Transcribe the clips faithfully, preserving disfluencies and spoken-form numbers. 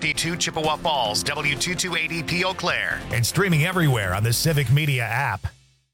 fifty-two Chippewa Falls, W two two eighty P Eau Claire. And streaming everywhere on the Civic Media app.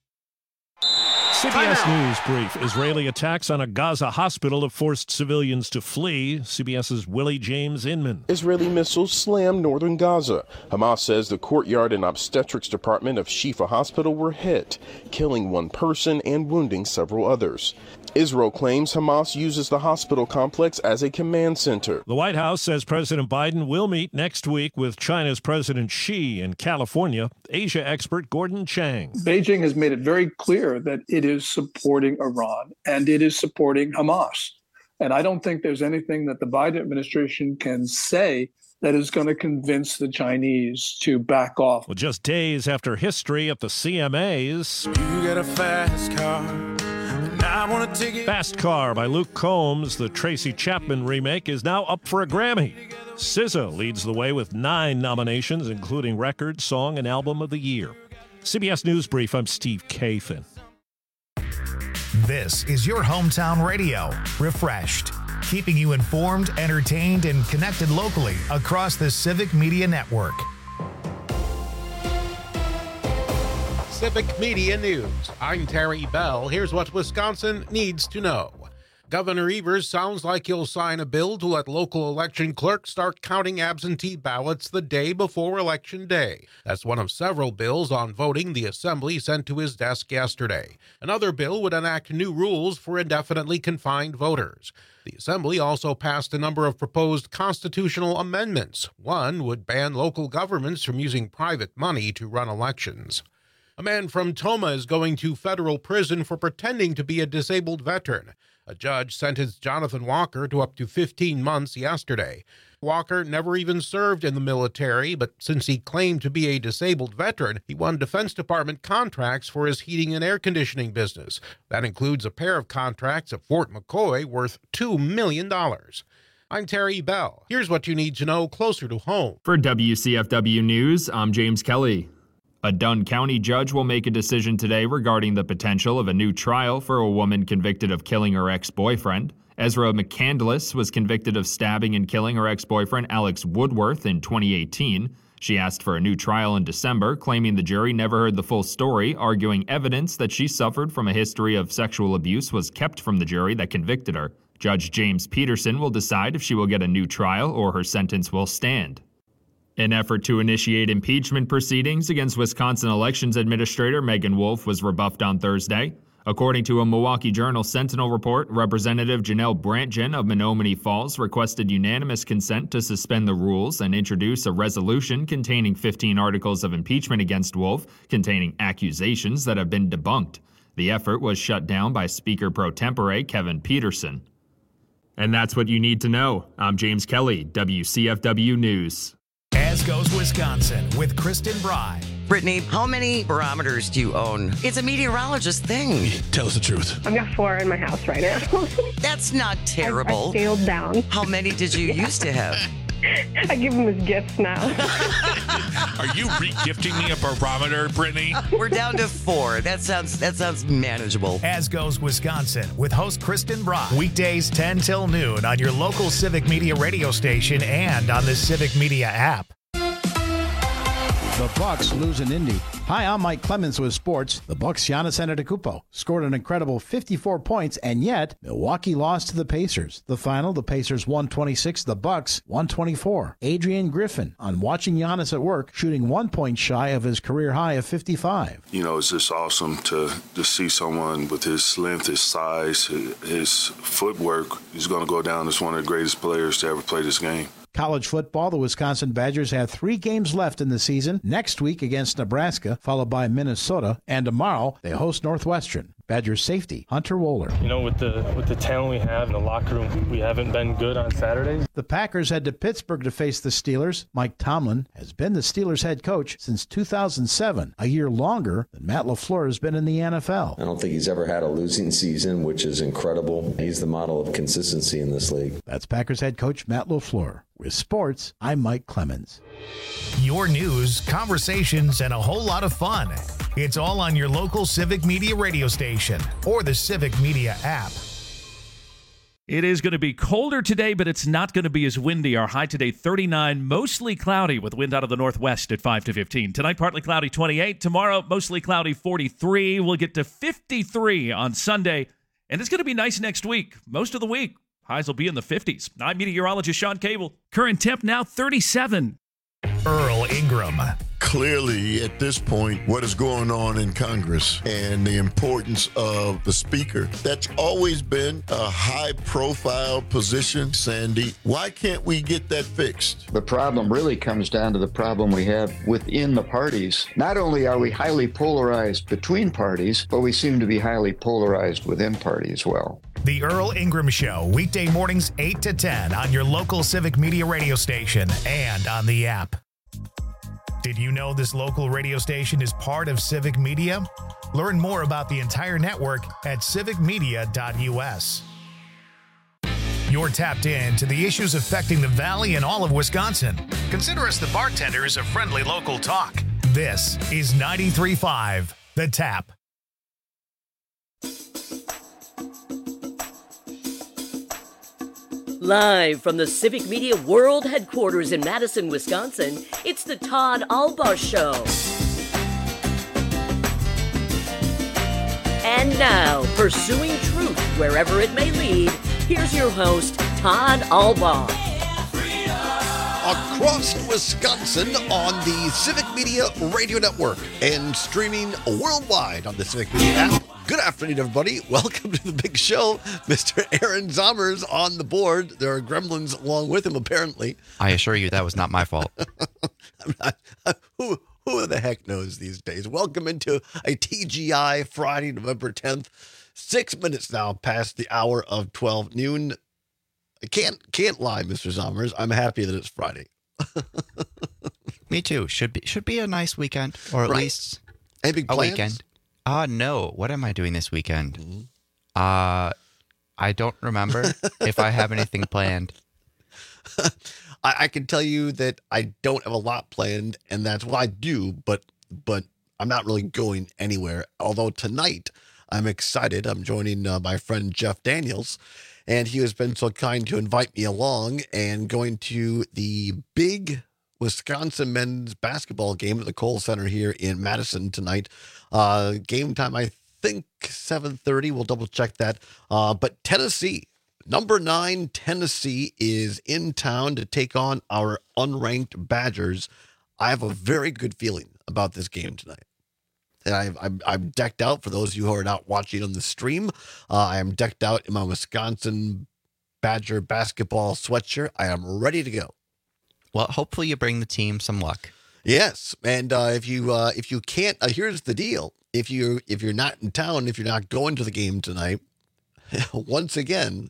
C B S News brief. Israeli attacks on a Gaza hospital have forced civilians to flee. CBS's Willie James Inman. Israeli missiles slammed northern Gaza. Hamas says the courtyard and obstetrics department of Shifa Hospital were hit, killing one person and wounding several others. Israel claims Hamas uses the hospital complex as a command center. The White House says President Biden will meet next week with China's President Xi in California. Asia expert Gordon Chang. Beijing has made it very clear that it is supporting Iran and it is supporting Hamas. And I don't think there's anything that the Biden administration can say that is going to convince the Chinese to back off. Well, just days after history at the C M As. You got a fast car. I want to take it. Fast Car by Luke Combs, the Tracy Chapman remake, is now up for a Grammy. S Z A leads the way with nine nominations, including Record, Song, and Album of the Year. C B S News Brief, I'm Steve Kathan. This is your hometown radio, Refreshed, keeping you informed, entertained, and connected locally across the Civic Media Network. Civic Media News. I'm Terry Bell. Here's what Wisconsin needs to know. Governor Evers sounds like he'll sign a bill to let local election clerks start counting absentee ballots the day before Election Day. That's one of several bills on voting the Assembly sent to his desk yesterday. Another bill would enact new rules for indefinitely confined voters. The Assembly also passed a number of proposed constitutional amendments. One would ban local governments from using private money to run elections. A man from Toma is going to federal prison for pretending to be a disabled veteran. A judge sentenced Jonathan Walker to up to fifteen months yesterday. Walker never even served in the military, but since he claimed to be a disabled veteran, he won Defense Department contracts for his heating and air conditioning business. That includes a pair of contracts at Fort McCoy worth two million dollars. I'm Terry Bell. Here's what you need to know closer to home. For W C F W News, I'm James Kelly. A Dunn County judge will make a decision today regarding the potential of a new trial for a woman convicted of killing her ex-boyfriend. Ezra McCandless was convicted of stabbing and killing her ex-boyfriend Alex Woodworth in twenty eighteen. She asked for a new trial in December, claiming the jury never heard the full story, arguing evidence that she suffered from a history of sexual abuse was kept from the jury that convicted her. Judge James Peterson will decide if she will get a new trial or her sentence will stand. An effort to initiate impeachment proceedings against Wisconsin Elections Administrator Megan Wolf was rebuffed on Thursday. According to a Milwaukee Journal Sentinel report, Representative Janelle Brantgen of Menominee Falls requested unanimous consent to suspend the rules and introduce a resolution containing fifteen articles of impeachment against Wolf, containing accusations that have been debunked. The effort was shut down by Speaker pro tempore Kevin Peterson. And that's what you need to know. I'm James Kelly, W C F W News. As goes Wisconsin with Kristen Bry. Brittany, how many barometers do you own? It's a meteorologist thing. Tell us the truth. I've got four in my house right now. That's not terrible. I, I scaled down. How many did you used to have? I give them as gifts now. Are you re-gifting me a barometer, Brittany? We're down to four. That sounds that sounds manageable. As goes Wisconsin with host Kristen Brock. Weekdays ten till noon on your local Civic Media radio station and on the Civic Media app. The Bucks lose in Indy. Hi, I'm Mike Clemens with sports. The Bucks' Giannis Antetokounmpo scored an incredible fifty-four points, and yet Milwaukee lost to the Pacers. The final, the Pacers one twenty-six, the Bucks one twenty-four. Adrian Griffin on watching Giannis at work, shooting one point shy of his career high of fifty-five. You know, it's just awesome to, to see someone with his length, his size, his footwork. He's going to go down as one of the greatest players to ever play this game. College football, the Wisconsin Badgers have three games left in the season. Next week against Nebraska, followed by Minnesota, and tomorrow they host Northwestern. Badgers safety, Hunter Wohler. You know, with the with the talent we have in the locker room, we haven't been good on Saturdays. The Packers head to Pittsburgh to face the Steelers. Mike Tomlin has been the Steelers head coach since two thousand seven, a year longer than Matt LaFleur has been in the N F L. I don't think he's ever had a losing season, which is incredible. He's the model of consistency in this league. That's Packers head coach Matt LaFleur. With sports, I'm Mike Clemens. Your news, conversations, and a whole lot of fun. It's all on your local Civic Media radio station or the Civic Media app. It is going to be colder today, but it's not going to be as windy. Our high today, thirty-nine, mostly cloudy with wind out of the northwest at five to fifteen. Tonight, partly cloudy, twenty-eight. Tomorrow, mostly cloudy, forty-three. We'll get to fifty-three on Sunday, and it's going to be nice next week. Most of the week, highs will be in the fifties. I'm meteorologist Sean Cable. Current temp now thirty-seven. Earl Ingram. Clearly, at this point, what is going on in Congress and the importance of the Speaker, that's always been a high-profile position, Sandy. Why can't we get that fixed? The problem really comes down to the problem we have within the parties. Not only are we highly polarized between parties, but we seem to be highly polarized within party as well. The Earl Ingram Show, weekday mornings eight to ten on your local Civic Media radio station and on the app. Did you know this local radio station is part of Civic Media? Learn more about the entire network at civic media dot u s. You're tapped in to the issues affecting the Valley and all of Wisconsin. Consider us the bartenders of friendly local talk. This is ninety-three point five The Tap. Live from the Civic Media World Headquarters in Madison, Wisconsin, it's the Todd Albaugh Show. And now, pursuing truth wherever it may lead, here's your host, Todd Albaugh. Across Wisconsin on the Civic Media Radio Network and streaming worldwide on the Civic Media app. Good afternoon, everybody. Welcome to the big show. Mister Aaron Zommers on the board. There are gremlins along with him, apparently. I assure you that was not my fault. I'm not, who, who the heck knows these days? Welcome into a T G I Friday, November tenth. Six minutes now past the hour of twelve noon. I can't can't lie, Mister Zommers. I'm happy that it's Friday. Me too. Should be should be a nice weekend, or at right. least Any big a plans? weekend. Uh no. What am I doing this weekend? Mm-hmm. Uh, I don't remember if I have anything planned. I, I can tell you that I don't have a lot planned, and that's what I do. But but I'm not really going anywhere. Although tonight I'm excited. I'm joining uh, my friend Jeff Daniels. And he has been so kind to invite me along and going to the big Wisconsin men's basketball game at the Kohl Center here in Madison tonight. Uh, game time, I think seven thirty. We'll double check that. Uh, but Tennessee, number nine Tennessee is in town to take on our unranked Badgers. I have a very good feeling about this game tonight. And I've, I'm, I'm decked out for those of you who are not watching on the stream. Uh, I am decked out in my Wisconsin Badger basketball sweatshirt. I am ready to go. Well, hopefully you bring the team some luck. Yes, and uh, if you uh, if you can't, uh, here's the deal: if you if you're not in town, if you're not going to the game tonight, once again,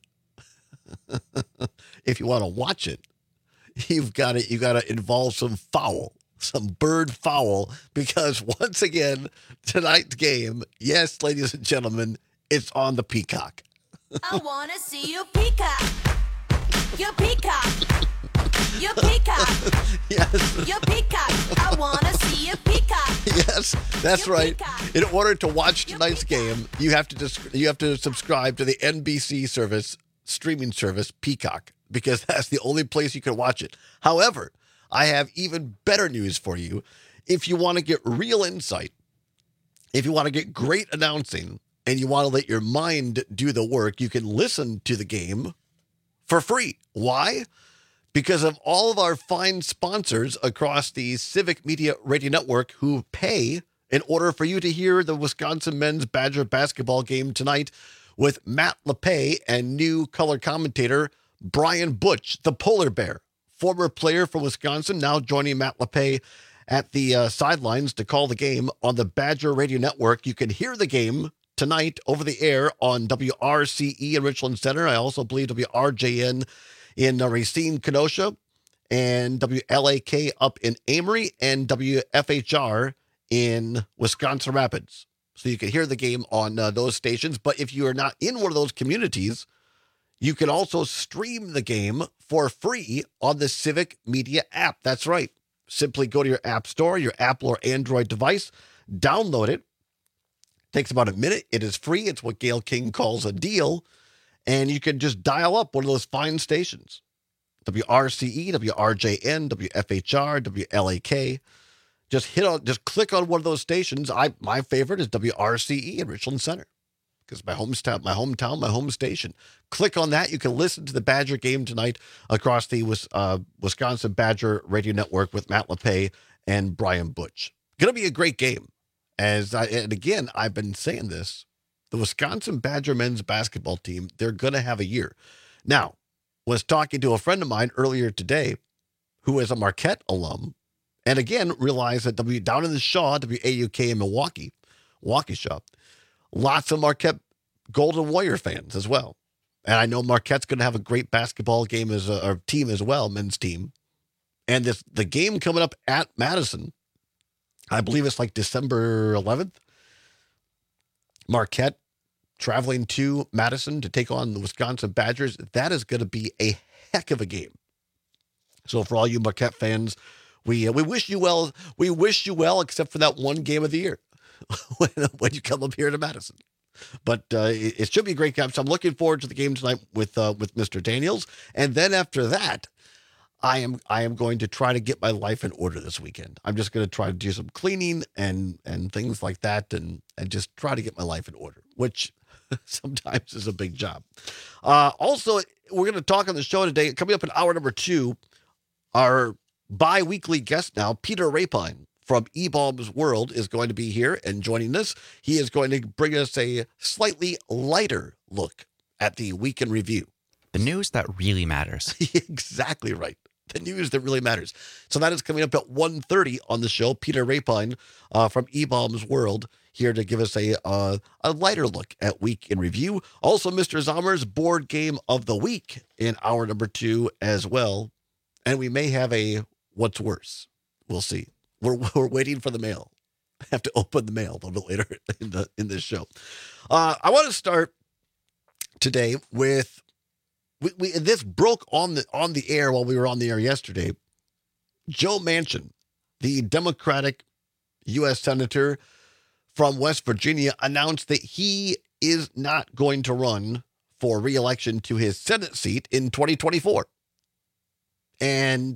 if you want to watch it, you've got to you got to involve some foul. Some bird foul, because once again, tonight's game, yes, ladies and gentlemen, it's on the Peacock. I want to see you peacock. You peacock. You peacock. Yes. You peacock. I want to see you peacock. Yes, that's you right. Peacock. In order to watch tonight's game, you have to dis- you have to subscribe to the N B C service, streaming service, Peacock, because that's the only place you can watch it. However, I have even better news for you. If you want to get real insight, if you want to get great announcing, and you want to let your mind do the work, you can listen to the game for free. Why? Because of all of our fine sponsors across the Civic Media Radio Network who pay in order for you to hear the Wisconsin men's Badger basketball game tonight with Matt LePay and new color commentator Brian Butch, the polar bear. Former player from Wisconsin, now joining Matt LePay at the uh, sidelines to call the game on the Badger Radio Network. You can hear the game tonight over the air on W R C E in Richland Center. I also believe W R J N in uh, Racine, Kenosha, and W L A K up in Amory, and W F H R in Wisconsin Rapids. So you can hear the game on uh, those stations. But if you are not in one of those communities, you can also stream the game for free on the Civic Media app. That's right. Simply go to your app store, your Apple or Android device, download it. Takes about a minute. It is free. It's what Gail King calls a deal. and you can just dial up one of those fine stations. W R C E, W R J N, W F H R, W L A K. Just hit on, just click on one of those stations. I my favorite is W R C E in Richland Center because my hometown, my hometown, my home station. Click on that. You can listen to the Badger game tonight across the uh, Wisconsin Badger Radio Network with Matt LePay and Brian Butch. Going to be a great game. As I, and again, I've been saying this, the Wisconsin Badger men's basketball team, they're going to have a year. Now, was talking to a friend of mine earlier today who is a Marquette alum, and again, realized that W down in the Shaw, W A U K in Milwaukee, Milwaukee Shaw, lots of Marquette Golden Warrior fans as well. And I know Marquette's going to have a great basketball game as a or team as well, men's team. And this the game coming up at Madison, I believe it's like December eleventh. Marquette traveling to Madison to take on the Wisconsin Badgers. That is going to be a heck of a game. So for all you Marquette fans, we uh, we wish you well. We wish you well, except for that one game of the year when, when you come up here to Madison. But uh, it, it should be a great game. So I'm looking forward to the game tonight with uh, with Mister Daniels, and then after that, I am I am going to try to get my life in order this weekend. I'm just going to try to do some cleaning and and things like that, and and just try to get my life in order, which sometimes is a big job. Uh, also, we're going to talk on the show today. Coming up in hour number two, our bi-weekly guest now, Peter Rapine from eBaum's World, is going to be here and joining us. He is going to bring us a slightly lighter look at the week in review. The news that really matters. Exactly right. The news that really matters. So that is coming up at one thirty on the show. Peter Rapine uh, from eBaum's World here to give us a uh, a lighter look at week in review. Also, Mister Zommer's board game of the week in hour number two as well. And we may have a what's worse. We'll see. We're we're waiting for the mail. I have to open the mail a little bit later in the in this show. Uh, I want to start today with we, we this broke on the on the air while we were on the air yesterday. Joe Manchin, the Democratic U S Senator from West Virginia, announced that he is not going to run for re-election to his Senate seat in twenty twenty-four. And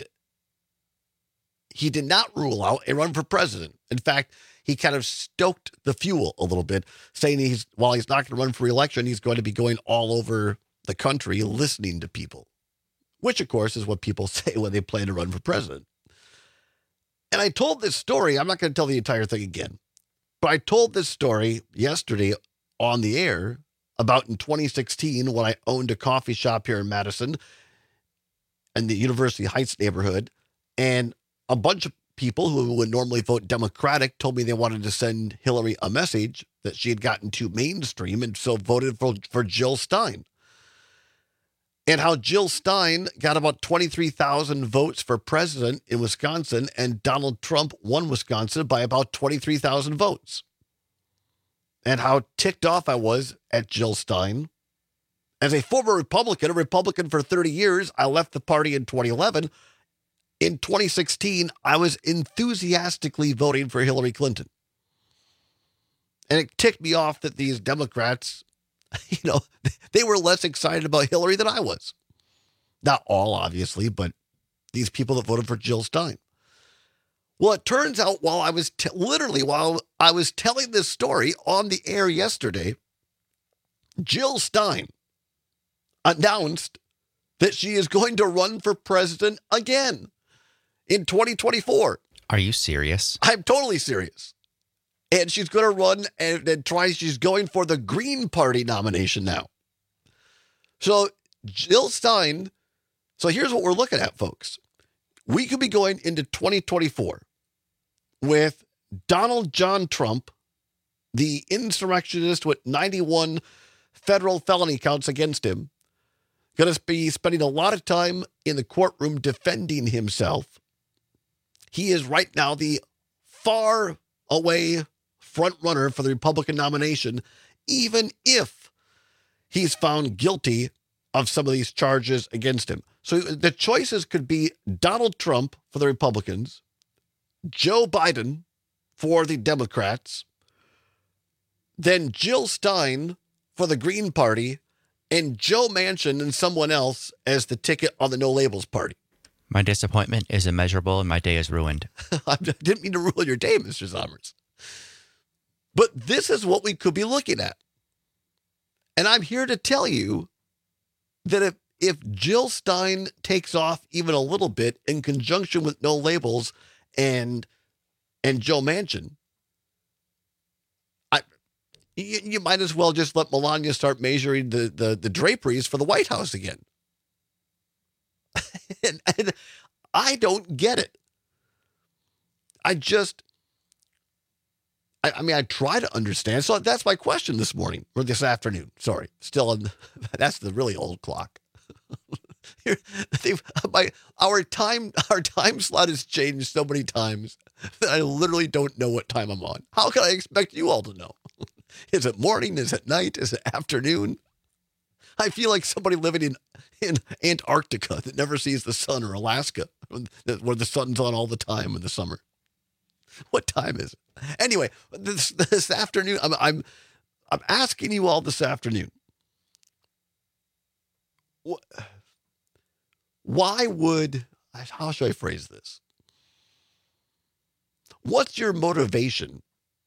he did not rule out a run for president. In fact, he kind of stoked the fuel a little bit, saying he's while he's not going to run for re-election, he's going to be going all over the country listening to people, which, of course, is what people say when they plan to run for president. And I told this story. I'm not going to tell the entire thing again, but I told this story yesterday on the air about in twenty sixteen when I owned a coffee shop here in Madison in the University Heights neighborhood, and a bunch of people who would normally vote Democratic told me they wanted to send Hillary a message that she had gotten too mainstream and so voted for, for Jill Stein. And how Jill Stein got about twenty-three thousand votes for president in Wisconsin, and Donald Trump won Wisconsin by about twenty-three thousand votes. And how ticked off I was at Jill Stein. As a former Republican, a Republican for thirty years, I left the party in twenty eleven. In twenty sixteen, I was enthusiastically voting for Hillary Clinton. And it ticked me off that these Democrats, you know, they were less excited about Hillary than I was. Not all, obviously, but these people that voted for Jill Stein. Well, it turns out while I was t- literally while I was telling this story on the air yesterday, Jill Stein announced that she is going to run for president again in twenty twenty-four. Are you serious? I'm totally serious. And she's going to run and, and try, she's going for the Green Party nomination now. So Jill Stein, so here's what we're looking at, folks. We could be going into twenty twenty-four with Donald John Trump, the insurrectionist with ninety-one federal felony counts against him, going to be spending a lot of time in the courtroom defending himself. He is right now the far away front runner for the Republican nomination, even if he's found guilty of some of these charges against him. So the choices could be Donald Trump for the Republicans, Joe Biden for the Democrats, then Jill Stein for the Green Party, and Joe Manchin and someone else as the ticket on the No Labels party. My disappointment is immeasurable and my day is ruined. I didn't mean to ruin your day, Mister Sommers. But this is what we could be looking at. And I'm here to tell you that if, if Jill Stein takes off even a little bit in conjunction with No Labels and and Joe Manchin, I you, you might as well just let Melania start measuring the, the, the draperies for the White House again. and, and I don't get it. I just, I, I mean, I try to understand. So that's my question this morning, or this afternoon. Sorry, still on, that's the really old clock. my, our time, our time slot has changed so many times that I literally don't know what time I'm on. How can I expect you all to know? Is it morning? Is it night? Is it afternoon? I feel like somebody living in, in Antarctica that never sees the sun, or Alaska, where the sun's on all the time in the summer. What time is it? Anyway, this, this afternoon, I'm, I'm, I'm asking you all this afternoon, why would, how should I phrase this? What's your motivation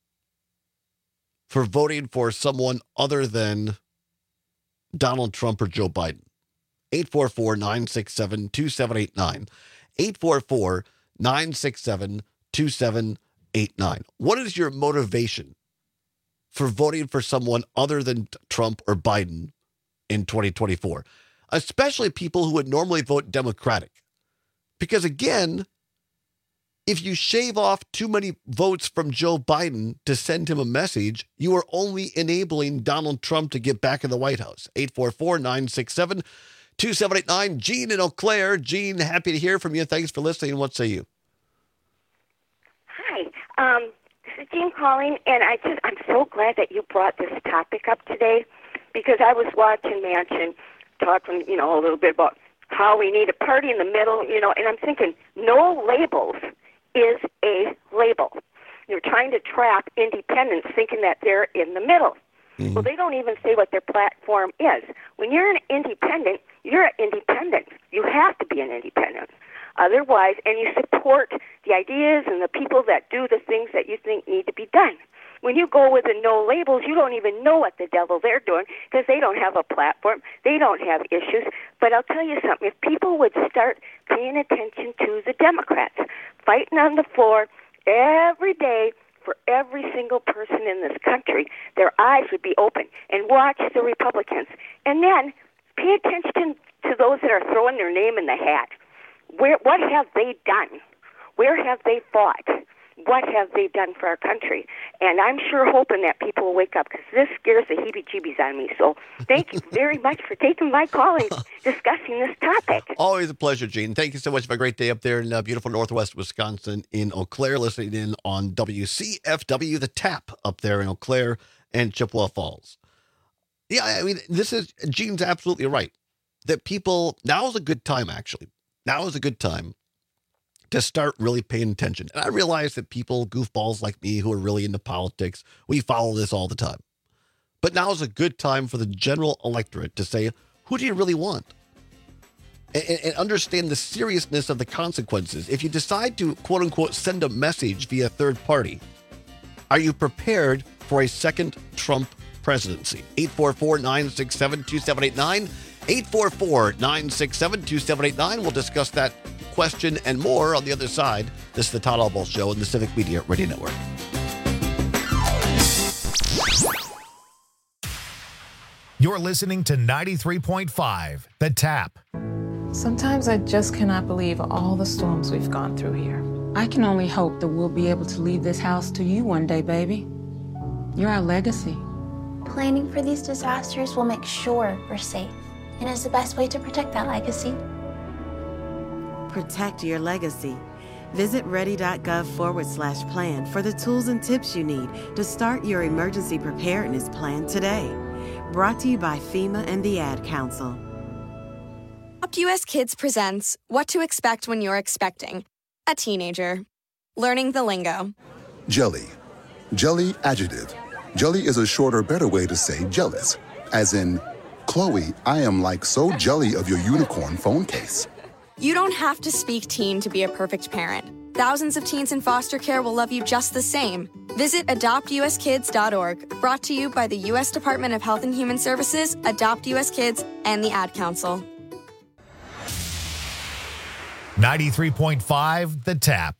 for voting for someone other than Donald Trump or Joe Biden? eight four four, nine six seven, two seven eight nine. eight four four, nine six seven, two seven eight nine. What is your motivation for voting for someone other than Trump or Biden in twenty twenty-four? Especially people who would normally vote Democratic. Because again, if you shave off too many votes from Joe Biden to send him a message, you are only enabling Donald Trump to get back in the White House. eight four four, nine six seven, two seven eight nine. Gene in Eau Claire. Gene, happy to hear from you. Thanks for listening. What say you? Hi. Um, this is Jean calling, and I just, I'm so glad that you brought this topic up today, because I was watching Manchin talking, you know, a little bit about how we need a party in the middle, you know, and I'm thinking, No Labels is a label. You're trying to trap independents thinking that they're in the middle. Mm-hmm. Well, they don't even say what their platform is. When you're an independent, you're an independent. You have to be an independent. Otherwise, and you support the ideas and the people that do the things that you think need to be done. When you go with the No Labels, you don't even know what the devil they're doing, because they don't have a platform. They don't have issues. But I'll tell you something. If people would start paying attention to the Democrats, fighting on the floor every day for every single person in this country, their eyes would be open, and watch the Republicans. And then pay attention to those that are throwing their name in the hat. Where, what have they done? Where have they fought? What have they done for our country? And I'm sure hoping that people will wake up, because this scares the heebie-jeebies on me. So thank you very much for taking my call and discussing this topic. Always a pleasure, Gene. Thank you so much. Have a great day up there in uh, beautiful Northwest Wisconsin, in Eau Claire, listening in on W C F W, The Tap, up there in Eau Claire and Chippewa Falls. Yeah, I mean, this is, Gene's absolutely right, that people, now is a good time, actually. Now is a good time to start really paying attention. And I realize that people, goofballs like me who are really into politics, we follow this all the time. But now is a good time for the general electorate to say, who do you really want? And, and understand the seriousness of the consequences. If you decide to, quote unquote, send a message via third party, are you prepared for a second Trump presidency? eight four four, nine six seven, two seven eight nine. eight four four, nine six seven, two seven eight nine. We'll discuss that question and more on the other side. This is the Todd Albaugh Show on the Civic Media Radio Network. You're listening to ninety-three point five, The Tap. Sometimes I just cannot believe all the storms we've gone through here. I can only hope that we'll be able to leave this house to you one day, baby. You're our legacy. Planning for these disasters will make sure we're safe, and is the best way to protect that legacy. Protect your legacy. Visit ready.gov forward slash plan for the tools and tips you need to start your emergency preparedness plan today. Brought to you by FEMA and the Ad Council. Adopt U S Kids presents What to Expect When You're Expecting a Teenager. Learning the lingo. Jelly. Jelly adjective. Jelly is a shorter, better way to say jealous, as in Chloe, I am like so jelly of your unicorn phone case. You don't have to speak teen to be a perfect parent. Thousands of teens in foster care will love you just the same. Visit adopt u s kids dot org, brought to you by the U S Department of Health and Human Services, Adopt U S Kids, and the Ad Council. ninety-three point five The Tap.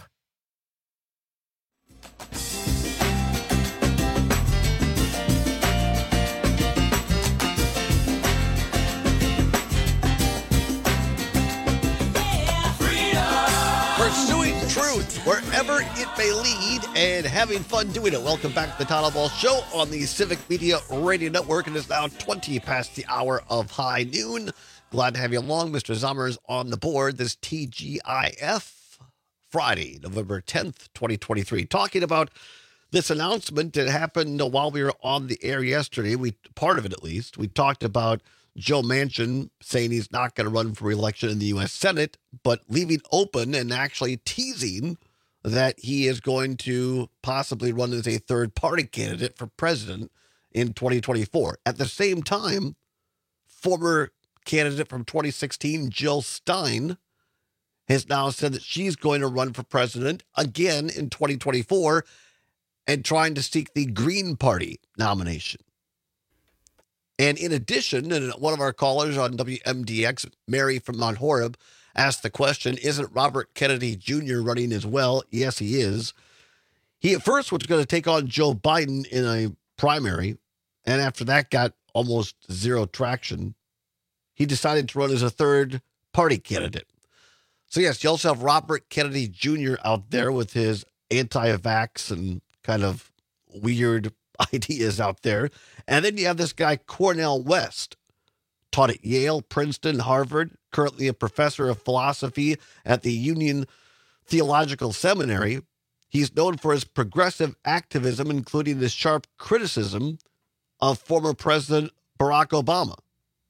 Pursuing truth wherever it may lead and having fun doing it. Welcome back to the Todd Ball Show on the Civic Media Radio Network. It is now twenty past the hour of high noon. Glad to have you along. Mister Zummers on the board. This T G I F Friday, November tenth, twenty twenty-three. Talking about this announcement that happened while we were on the air yesterday. We part of it, at least. We talked about Joe Manchin saying he's not going to run for re-election in the U S Senate, but leaving open and actually teasing that he is going to possibly run as a third-party candidate for president in twenty twenty-four. At the same time, former candidate from twenty sixteen, Jill Stein, has now said that she's going to run for president again in twenty twenty-four and trying to seek the Green Party nomination. And in addition, and one of our callers on W M D X, Mary from Mount Horeb, asked the question, isn't Robert Kennedy Junior running as well? Yes, he is. He at first was going to take on Joe Biden in a primary, and after that got almost zero traction. He decided to run as a third-party candidate. So, yes, you also have Robert Kennedy Junior out there with his anti-vax and kind of weird ideas out there. And then you have this guy, Cornel West, taught at Yale, Princeton, Harvard, currently a professor of philosophy at the Union Theological Seminary. He's known for his progressive activism, including his sharp criticism of former President Barack Obama.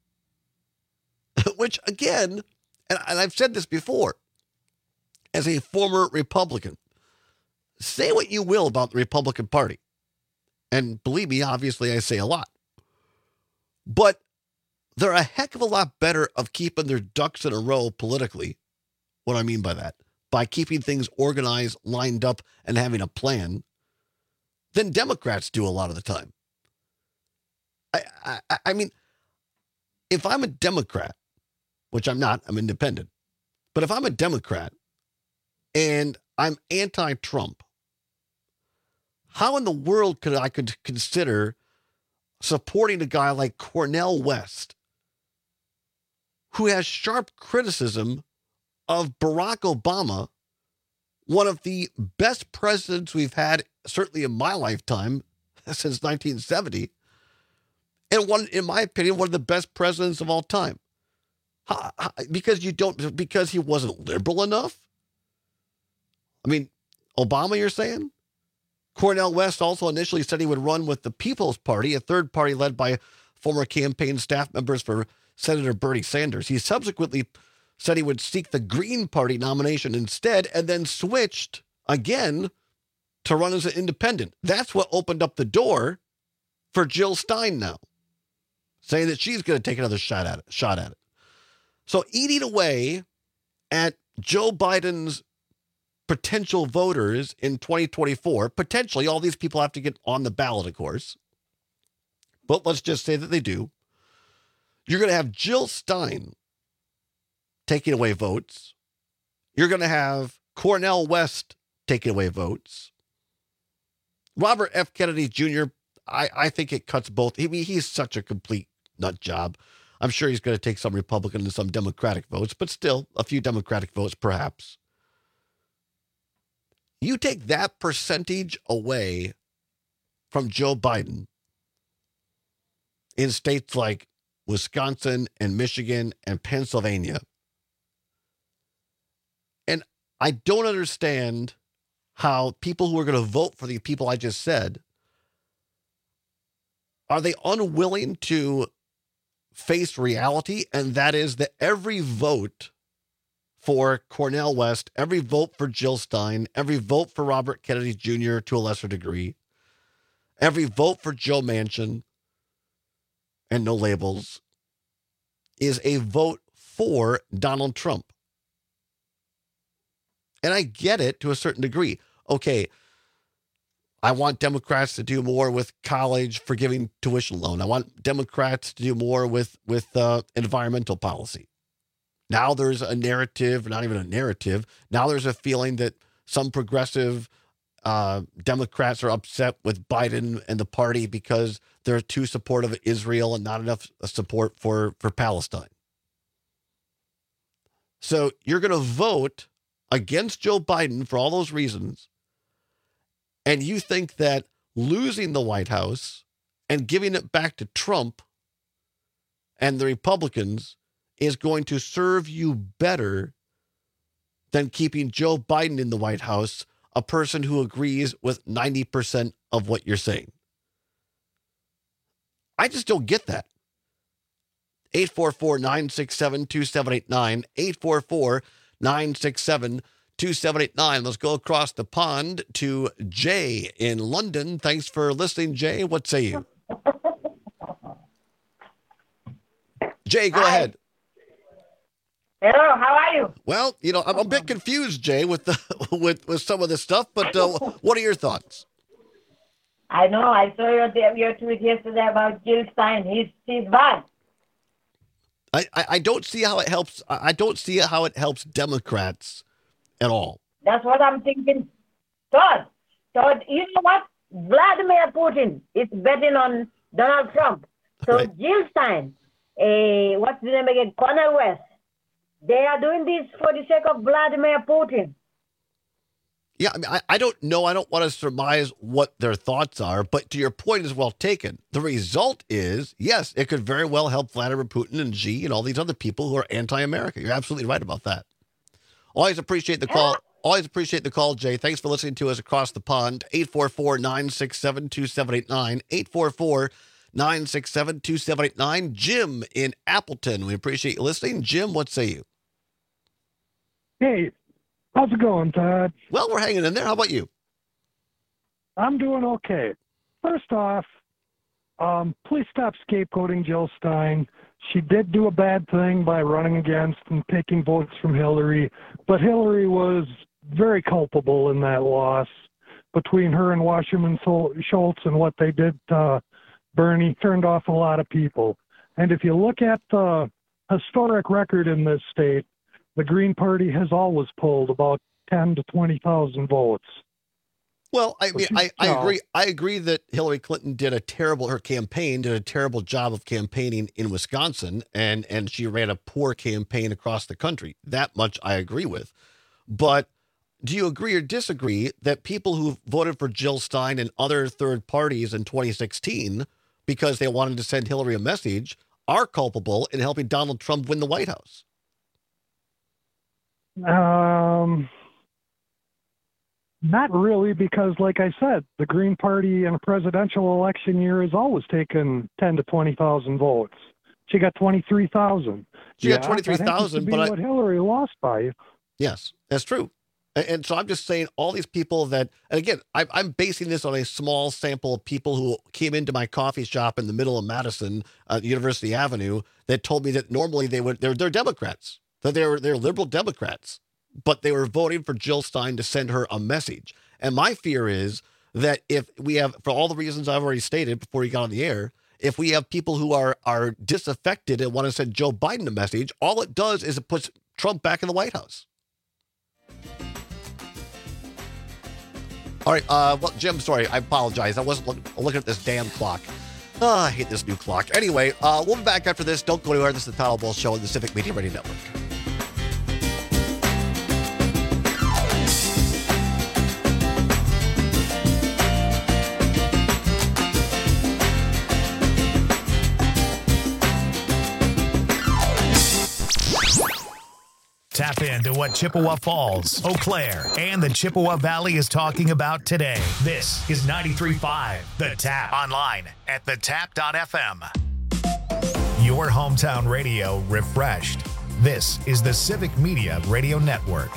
Which, again, and, and I've said this before, as a former Republican, say what you will about the Republican Party. And believe me, obviously, I say a lot. But they're a heck of a lot better of keeping their ducks in a row politically. What do I mean by that? By keeping things organized, lined up, and having a plan than Democrats do a lot of the time. I, I, I mean, if I'm a Democrat, which I'm not, I'm independent. But if I'm a Democrat and I'm anti-Trump, how in the world could I could consider supporting a guy like Cornel West, who has sharp criticism of Barack Obama, one of the best presidents we've had, certainly in my lifetime, since nineteen seventy, and one, in my opinion, one of the best presidents of all time? How, how, because you don't, because he wasn't liberal enough? I mean, Obama, you're saying? Cornel West also initially said he would run with the People's Party, a third party led by former campaign staff members for Senator Bernie Sanders. He subsequently said he would seek the Green Party nomination instead, and then switched again to run as an independent. That's what opened up the door for Jill Stein now, saying that she's going to take another shot at it. Shot at it. So eating away at Joe Biden's potential voters in twenty twenty-four, potentially all these people have to get on the ballot, of course. But let's just say that they do. You're going to have Jill Stein taking away votes. You're going to have Cornel West taking away votes. Robert F. Kennedy Junior, I, I think it cuts both. I mean, he's such a complete nut job. I'm sure he's going to take some Republican and some Democratic votes, but still a few Democratic votes, perhaps. You take that percentage away from Joe Biden in states like Wisconsin and Michigan and Pennsylvania. And I don't understand how people who are going to vote for the people I just said, are they unwilling to face reality? And that is that every vote for Cornel West, every vote for Jill Stein, every vote for Robert Kennedy Junior to a lesser degree, every vote for Joe Manchin, and no labels, is a vote for Donald Trump. And I get it to a certain degree. Okay, I want Democrats to do more with college forgiving tuition loan. I want Democrats to do more with, with uh, environmental policy. Now there's a narrative, not even a narrative. Now there's a feeling that some progressive uh, Democrats are upset with Biden and the party because they're too supportive of Israel and not enough support for, for Palestine. So you're going to vote against Joe Biden for all those reasons. And you think that losing the White House and giving it back to Trump and the Republicans is going to serve you better than keeping Joe Biden in the White House, a person who agrees with ninety percent of what you're saying. I just don't get that. eight four four, nine six seven, two seven eight nine, eight four four, nine six seven, two seven eight nine. Let's go across the pond to Jay in London. Thanks for listening, Jay. What say you? Jay, go Hi. ahead. Hello, how are you? Well, you know, I'm a bit confused, Jay, with the with, with some of this stuff, but uh, what are your thoughts? I know. I saw your, your tweet yesterday about Jill Stein. He's, he's bad. I, I, I don't see how it helps. I don't see how it helps Democrats at all. That's what I'm thinking. Todd, Todd, you know what? Vladimir Putin is betting on Donald Trump. So right. Jill Stein, uh, what's the name again? Cornel West. They are doing this for the sake of Vladimir Putin. Yeah, I mean, I, I don't know. I don't want to surmise what their thoughts are, but to your point is well taken. The result is, yes, it could very well help Vladimir Putin and Xi and all these other people who are anti-America. You're absolutely right about that. Always appreciate the call. Always appreciate the call, Jay. Thanks for listening to us across the pond. eight four four, nine six seven, two seven eight nine. eight four four, nine six seven, two seven eight nine. Jim in Appleton. We appreciate you listening. Jim, what say you? Hey, how's it going, Todd? Well, we're hanging in there. How about you? I'm doing okay. First off, um, please stop scapegoating Jill Stein. She did do a bad thing by running against and taking votes from Hillary, but Hillary was very culpable in that loss. Between her and Wasserman Schultz and what they did to Bernie, turned off a lot of people. And if you look at the historic record in this state, the Green Party has always pulled about ten to twenty thousand votes. Well, I mean, I, I agree. I agree that Hillary Clinton did a terrible, her campaign did a terrible job of campaigning in Wisconsin, and, and she ran a poor campaign across the country. That much I agree with. But do you agree or disagree that people who voted for Jill Stein and other third parties in twenty sixteen because they wanted to send Hillary a message are culpable in helping Donald Trump win the White House? Um... Not really, because like I said, the Green Party in a presidential election year has always taken ten to twenty thousand votes. She got twenty-three thousand. She yeah, got twenty-three thousand, but what I, Hillary lost by. Yes, that's true. And, and so I'm just saying all these people that, and again, I, I'm basing this on a small sample of people who came into my coffee shop in the middle of Madison, uh, University Avenue, that told me that normally they would, they're, they're Democrats, that they're, they're liberal Democrats. But they were voting for Jill Stein to send her a message. And my fear is that if we have, for all the reasons I've already stated before you got on the air, if we have people who are are disaffected and want to send Joe Biden a message, all it does is it puts Trump back in the White House. All right. Uh, well, Jim, sorry. I apologize. I wasn't look, looking at this damn clock. Oh, I hate this new clock. Anyway, uh, we'll be back after this. Don't go anywhere. This is the Todd Ball Show on the Civic Media Radio Network. Tap into what Chippewa Falls, Eau Claire, and the Chippewa Valley is talking about today. This is ninety-three point five The Tap. Online at the tap dot f m. Your hometown radio refreshed. This is the Civic Media Radio Network.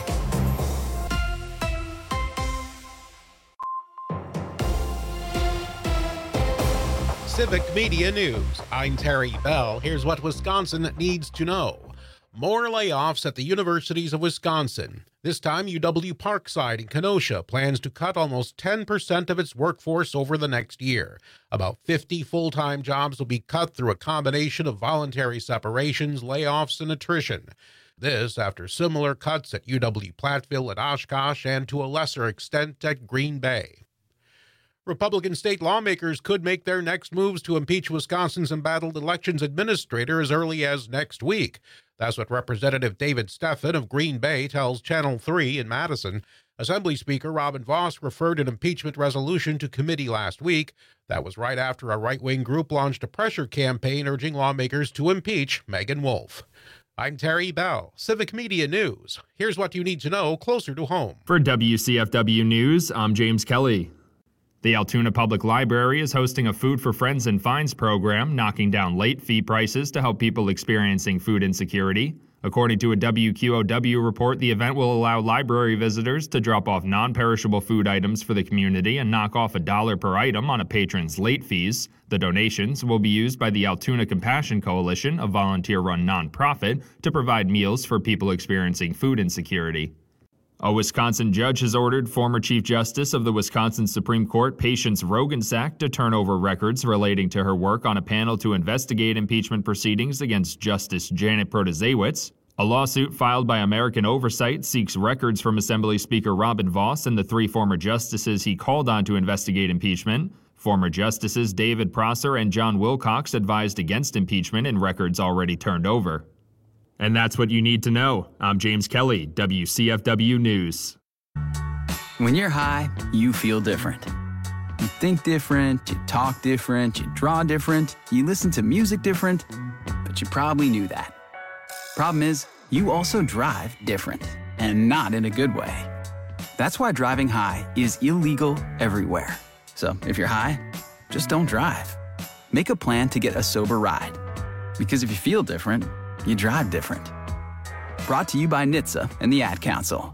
Civic Media News. I'm Terry Bell. Here's what Wisconsin needs to know. More layoffs at the universities of Wisconsin. This time, U W Parkside in Kenosha plans to cut almost ten percent of its workforce over the next year. About fifty full-time jobs will be cut through a combination of voluntary separations, layoffs, and attrition. This after similar cuts at U W Platteville and Oshkosh and to a lesser extent at Green Bay. Republican state lawmakers could make their next moves to impeach Wisconsin's embattled elections administrator as early as next week. That's what Representative David Steffen of Green Bay tells Channel three in Madison. Assembly Speaker Robin Vos referred an impeachment resolution to committee last week. That was right after a right-wing group launched a pressure campaign urging lawmakers to impeach Megan Wolfe. I'm Terry Bell, Civic Media News. Here's what you need to know closer to home. For W C F W News, I'm James Kelly. The Altoona Public Library is hosting a Food for Friends and Fines program, knocking down late fee prices to help people experiencing food insecurity. According to a W Q O W report, the event will allow library visitors to drop off non-perishable food items for the community and knock off a dollar per item on a patron's late fees. The donations will be used by the Altoona Compassion Coalition, a volunteer-run nonprofit, to provide meals for people experiencing food insecurity. A Wisconsin judge has ordered former Chief Justice of the Wisconsin Supreme Court, Patience Rogensack, to turn over records relating to her work on a panel to investigate impeachment proceedings against Justice Janet Protasiewicz. A lawsuit filed by American Oversight seeks records from Assembly Speaker Robin Vos and the three former justices he called on to investigate impeachment. Former Justices David Prosser and John Wilcox advised against impeachment in records already turned over. And that's what you need to know. I'm James Kelly, W C F W News. When you're high, you feel different. You think different, you talk different, you draw different, you listen to music different, but you probably knew that. Problem is, you also drive different, and not in a good way. That's why driving high is illegal everywhere. So if you're high, just don't drive. Make a plan to get a sober ride. Because if you feel different, you drive different. Brought to you by N H T S A and the Ad Council.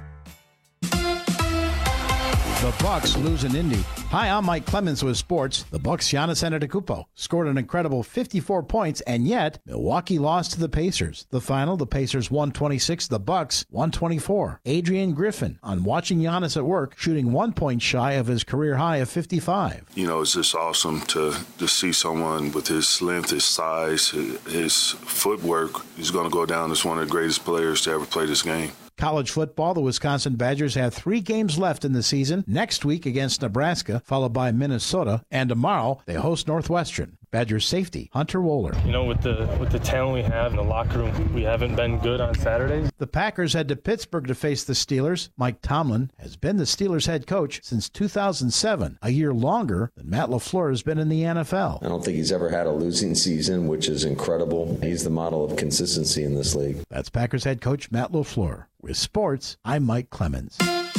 The Bucks lose in Indy. Hi, I'm Mike Clemens with sports. The Bucks' Giannis Antetokounmpo scored an incredible fifty-four points, and yet Milwaukee lost to the Pacers. The final, the Pacers one twenty-six, the Bucks one twenty-four. Adrian Griffin on watching Giannis at work, shooting one point shy of his career high of fifty-five. You know, it's just awesome to, to see someone with his length, his size, his, his footwork. He's going to go down as one of the greatest players to ever play this game. College football, the Wisconsin Badgers have three games left in the season. Next week against Nebraska, followed by Minnesota, and tomorrow they host Northwestern. Badgers safety, Hunter Wohler. You know, with the with the talent we have in the locker room, we haven't been good on Saturdays. The Packers head to Pittsburgh to face the Steelers. Mike Tomlin has been the Steelers head coach since two thousand seven, a year longer than Matt LaFleur has been in the N F L. I don't think he's ever had a losing season, which is incredible. He's the model of consistency in this league. That's Packers head coach Matt LaFleur. With sports, I'm Mike Clemens.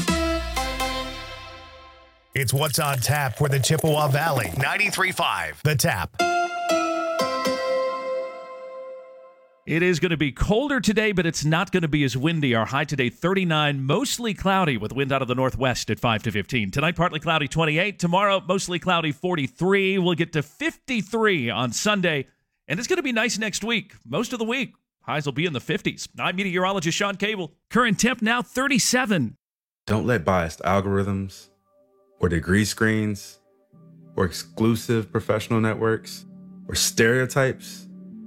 It's What's on Tap for the Chippewa Valley. ninety-three point five, The Tap. It is going to be colder today, but it's not going to be as windy. Our high today, thirty-nine, mostly cloudy with wind out of the northwest at five to fifteen. Tonight, partly cloudy, twenty-eight. Tomorrow, mostly cloudy, forty-three. We'll get to fifty-three on Sunday. And it's going to be nice next week, most of the week. Highs will be in the fifties. I'm meteorologist Sean Cable. Current temp now thirty-seven. Don't let biased algorithms or degree screens or exclusive professional networks or stereotypes,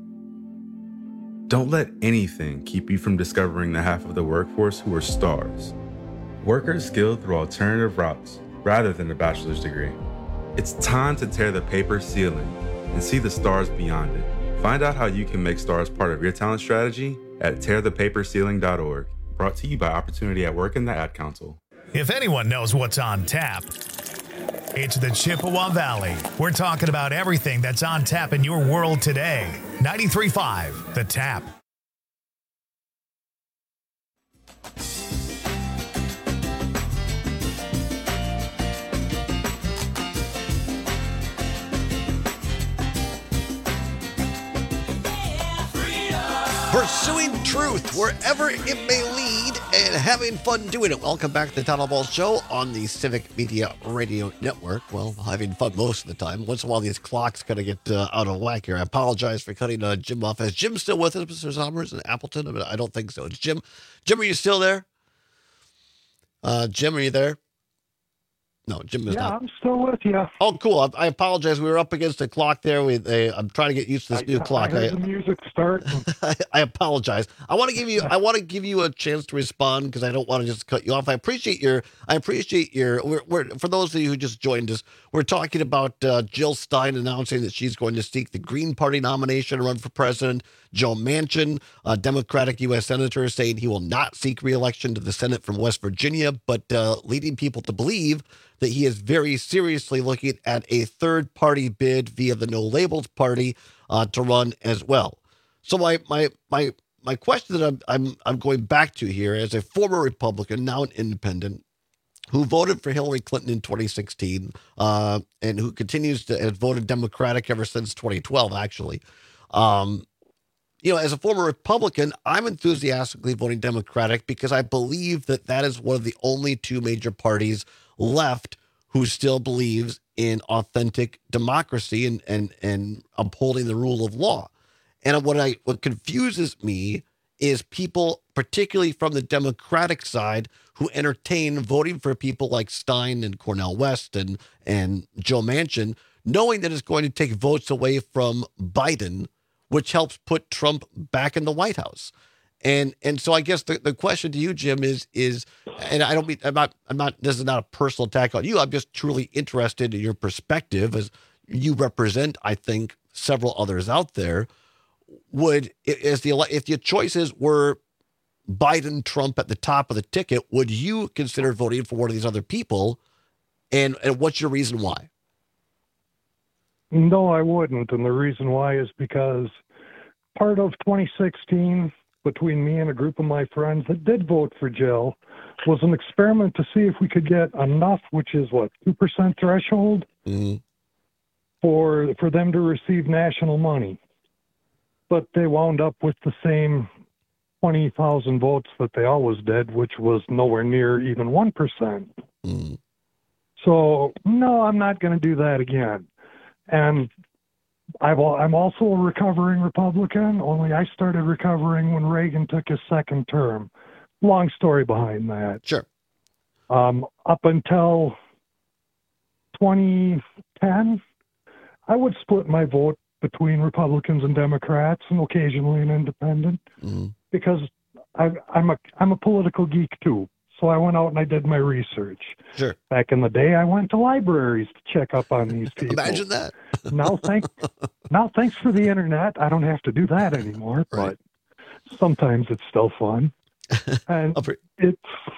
don't let anything keep you from discovering the half of the workforce who are stars. Workers skilled through alternative routes rather than a bachelor's degree. It's time to tear the paper ceiling and see the stars beyond it. Find out how you can make stars part of your talent strategy at tear the paper ceiling dot org. Brought to you by Opportunity at Work and the Ad Council. If anyone knows what's on tap, it's the Chippewa Valley. We're talking about everything that's on tap in your world today. ninety-three point five, The Tap. Pursuing truth wherever it may lead and having fun doing it. Welcome back to the Town Hall Show on the Civic Media Radio Network. Well, having fun most of the time. Once in a while, these clocks kind of get uh, out of whack here. I apologize for cutting uh, Jim off. Is Jim still with us, Mister Sommers and Appleton? I, mean, I don't think so. It's Jim. Jim, are you still there? Uh, Jim, are you there? No, Jim is yeah, not. I'm still with you. Oh, cool. I, I apologize. We were up against the clock there. We, they, I'm trying to get used to this I, new clock. I heard I, the music start. I, I apologize. I want to give you. I want to give you a chance to respond because I don't want to just cut you off. I appreciate your. I appreciate your. We're, we're for those of you who just joined us. We're talking about uh, Jill Stein announcing that she's going to seek the Green Party nomination to run for president. Joe Manchin, a Democratic U S senator, saying he will not seek re-election to the Senate from West Virginia, but uh, leading people to believe that he is very seriously looking at a third-party bid via the No Labels Party uh, to run as well. So my my my my question that I'm I'm I'm going back to here, as a former Republican, now an independent, who voted for Hillary Clinton in twenty sixteen, uh, and who continues to have voted Democratic ever since twenty twelve, actually. Um, you know, as a former Republican, I'm enthusiastically voting Democratic because I believe that that is one of the only two major parties left who still believes in authentic democracy and and and upholding the rule of law. And what I what confuses me is people, particularly from the Democratic side, who entertain voting for people like Stein and Cornel West and and Joe Manchin, knowing that it's going to take votes away from Biden, which helps put Trump back in the White House. And and so I guess the, the question to you, Jim, is is and I don't mean I'm not I'm not this is not a personal attack on you. I'm just truly interested in your perspective, as you represent, I think, several others out there. Would is the if your choices were Biden, Trump at the top of the ticket, would you consider voting for one of these other people? And and what's your reason why? No, I wouldn't. And the reason why is because part of twenty sixteen, between me and a group of my friends that did vote for Jill, was an experiment to see if we could get enough, which is what, two percent threshold, mm-hmm. for for them to receive national money. But they wound up with the same twenty thousand votes that they always did, which was nowhere near even one percent. Mm-hmm. So, no, I'm not going to do that again. And I've, I'm also a recovering Republican, only I started recovering when Reagan took his second term. Long story behind that. Sure. Um, up until twenty ten, I would split my vote between Republicans and Democrats, and occasionally an independent, mm-hmm. because I, I'm a I'm a political geek too. So I went out and I did my research. Sure. Back in the day, I went to libraries to check up on these people. Imagine that. now, thank, now, thanks for the internet. I don't have to do that anymore, right. but sometimes it's still fun. And it's,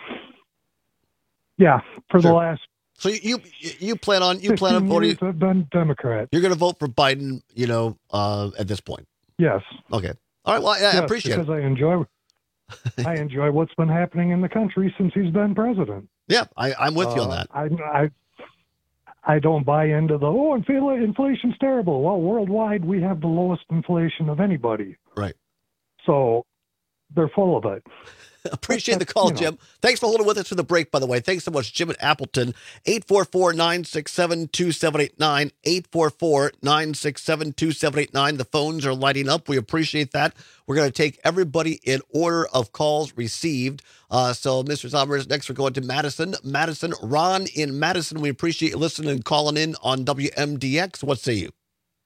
yeah, for sure. the last. So you you plan on you plan on voting? I've been Democrat. You're going to vote for Biden, you know, uh, at this point. Yes. Okay. All right. Well, I, yes, I appreciate because it because I enjoy. I enjoy what's been happening in the country since he's been president. Yeah, I, I'm with you uh, on that. I, I I don't buy into the, oh, inflation's terrible. Well, worldwide, we have the lowest inflation of anybody. Right. So they're full of it. Appreciate the call, you know. Jim. Thanks for holding with us for the break, by the way. Thanks so much, Jim at Appleton. eight four four, nine six seven, two seven eight nine. eight four four, nine six seven, two seven eight nine. The phones are lighting up. We appreciate that. We're going to take everybody in order of calls received. Uh, so, Mister Sommers, next we're going to Madison. Madison, Ron in Madison. We appreciate you listening and calling in on W M D X. What say you?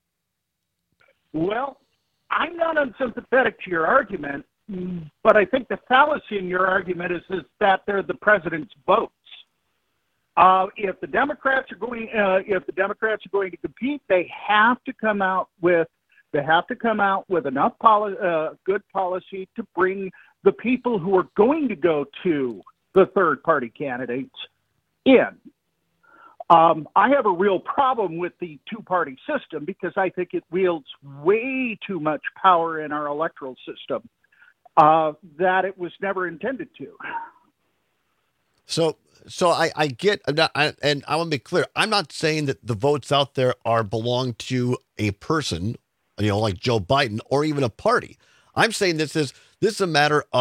Well, I'm not unsympathetic to your argument, but I think the fallacy in your argument is, is that they're the president's votes. Uh, if the Democrats are going, uh, if the Democrats are going to compete, they have to come out with, they have to come out with enough poli- uh, good policy to bring the people who are going to go to the third-party candidates in. Um, I have a real problem with the two-party system because I think it wields way too much power in our electoral system. Uh, that it was never intended to. So, so I, I get, I'm not, I, and I want to be clear. I'm not saying that the votes out there are belong to a person, you know, like Joe Biden, or even a party. I'm saying this is this is a matter of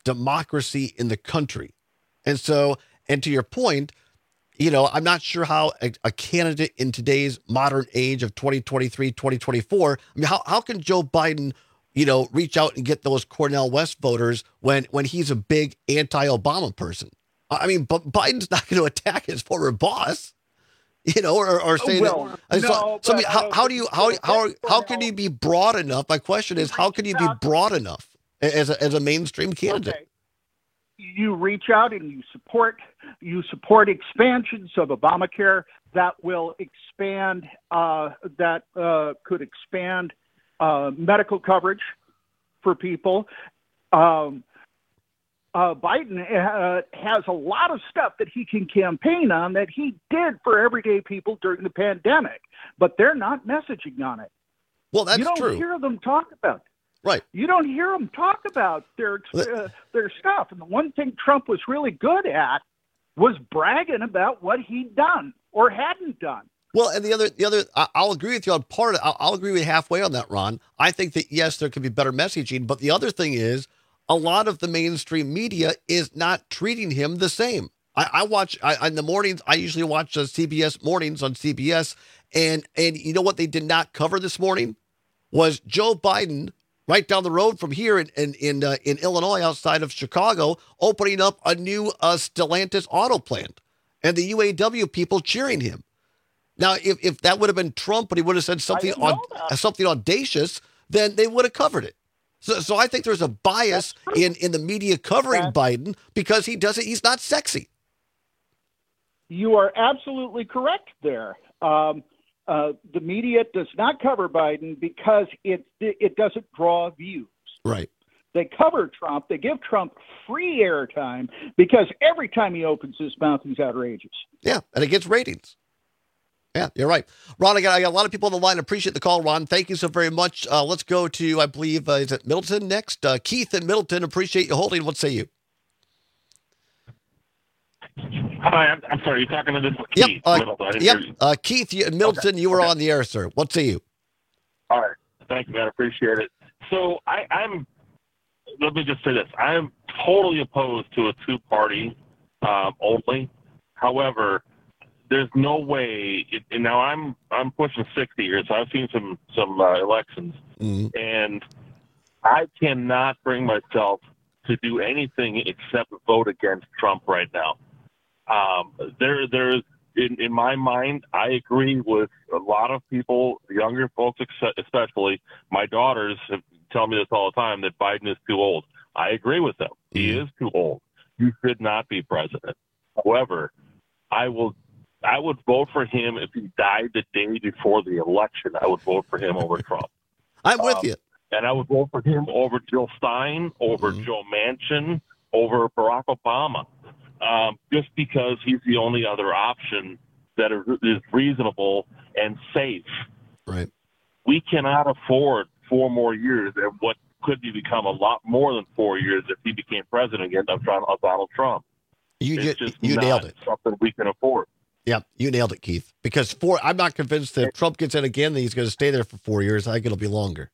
democracy in the country. And so, and to your point, you know, I'm not sure how a, a candidate in today's modern age of twenty twenty-three, twenty twenty-four, I mean, how, how can Joe Biden, you know, reach out and get those Cornel West voters when, when he's a big anti-Obama person? I mean, but Biden's not going to attack his former boss, you know, or, or say well, that. No, so, so I mean, I how, how do you, how, how, how can you be broad enough? My question is, how can you be broad enough as a, as a mainstream candidate? Okay. You reach out and you support you support expansions of Obamacare that will expand uh, that uh, could expand uh, medical coverage for people. Um, uh, Biden uh, has a lot of stuff that he can campaign on that he did for everyday people during the pandemic, but they're not messaging on it. Well, that's you don't true. hear them talk about it. Right. You don't hear them talk about their uh, their stuff. And the one thing Trump was really good at was bragging about what he'd done or hadn't done. Well, and the other, the other, I'll agree with you on part of it. I'll, I'll agree with you halfway on that, Ron. I think that, yes, there could be better messaging. But the other thing is, a lot of the mainstream media is not treating him the same. I, I watch, I, in the mornings, I usually watch uh, C B S Mornings on C B S. And, and you know what they did not cover this morning? Was Joe Biden right down the road from here in in in, uh, in Illinois, outside of Chicago, opening up a new uh, Stellantis auto plant, and the U A W people cheering him. Now, if, if that would have been Trump, but he would have said something on something audacious, then they would have covered it. So, so I think there's a bias in in the media covering yeah. Biden because he doesn't. He's not sexy. You are absolutely correct there. Um, Uh, the media does not cover Biden because it it doesn't draw views. Right. They cover Trump. They give Trump free airtime because every time he opens his mouth, he's outrageous. Yeah, and it gets ratings. Yeah, you're right. Ron, I got, I got a lot of people on the line. Appreciate the call, Ron. Thank you so very much. Uh, let's go to, I believe, uh, is it Middleton next? Uh, Keith in Middleton, appreciate you holding. What say you? Hi, I'm, I'm sorry. You're talking to this Keith. Yep, uh, yep. Uh, Keith you, Middleton, okay. you were okay. on the air, sir. What say you? All right. Thank you, man. I appreciate it. So I, I'm, let me just say this. I'm totally opposed to a two-party um, only. However, there's no way, it, and now I'm I'm pushing sixty years, so I've seen some, some uh, elections, mm-hmm. and I cannot bring myself to do anything except vote against Trump right now. Um, there, there's in, in my mind, I agree with a lot of people, younger folks especially. My daughters have, tell me this all the time, that Biden is too old. I agree with them. He is too old. You should not be president. However, I will, I would vote for him if he died the day before the election. I would vote for him over Trump. I'm with um, you. And I would vote for him over Jill Stein, over mm-hmm. Joe Manchin, over Barack Obama. Um, just because he's the only other option that is reasonable and safe. Right. We cannot afford four more years and what could be become a lot more than four years if he became president again of Donald Trump. You it's just, just you not nailed it. Something we can afford. Yeah, you nailed it, Keith. Because four, I'm not convinced that if Trump gets in again that he's going to stay there for four years. I think it'll be longer.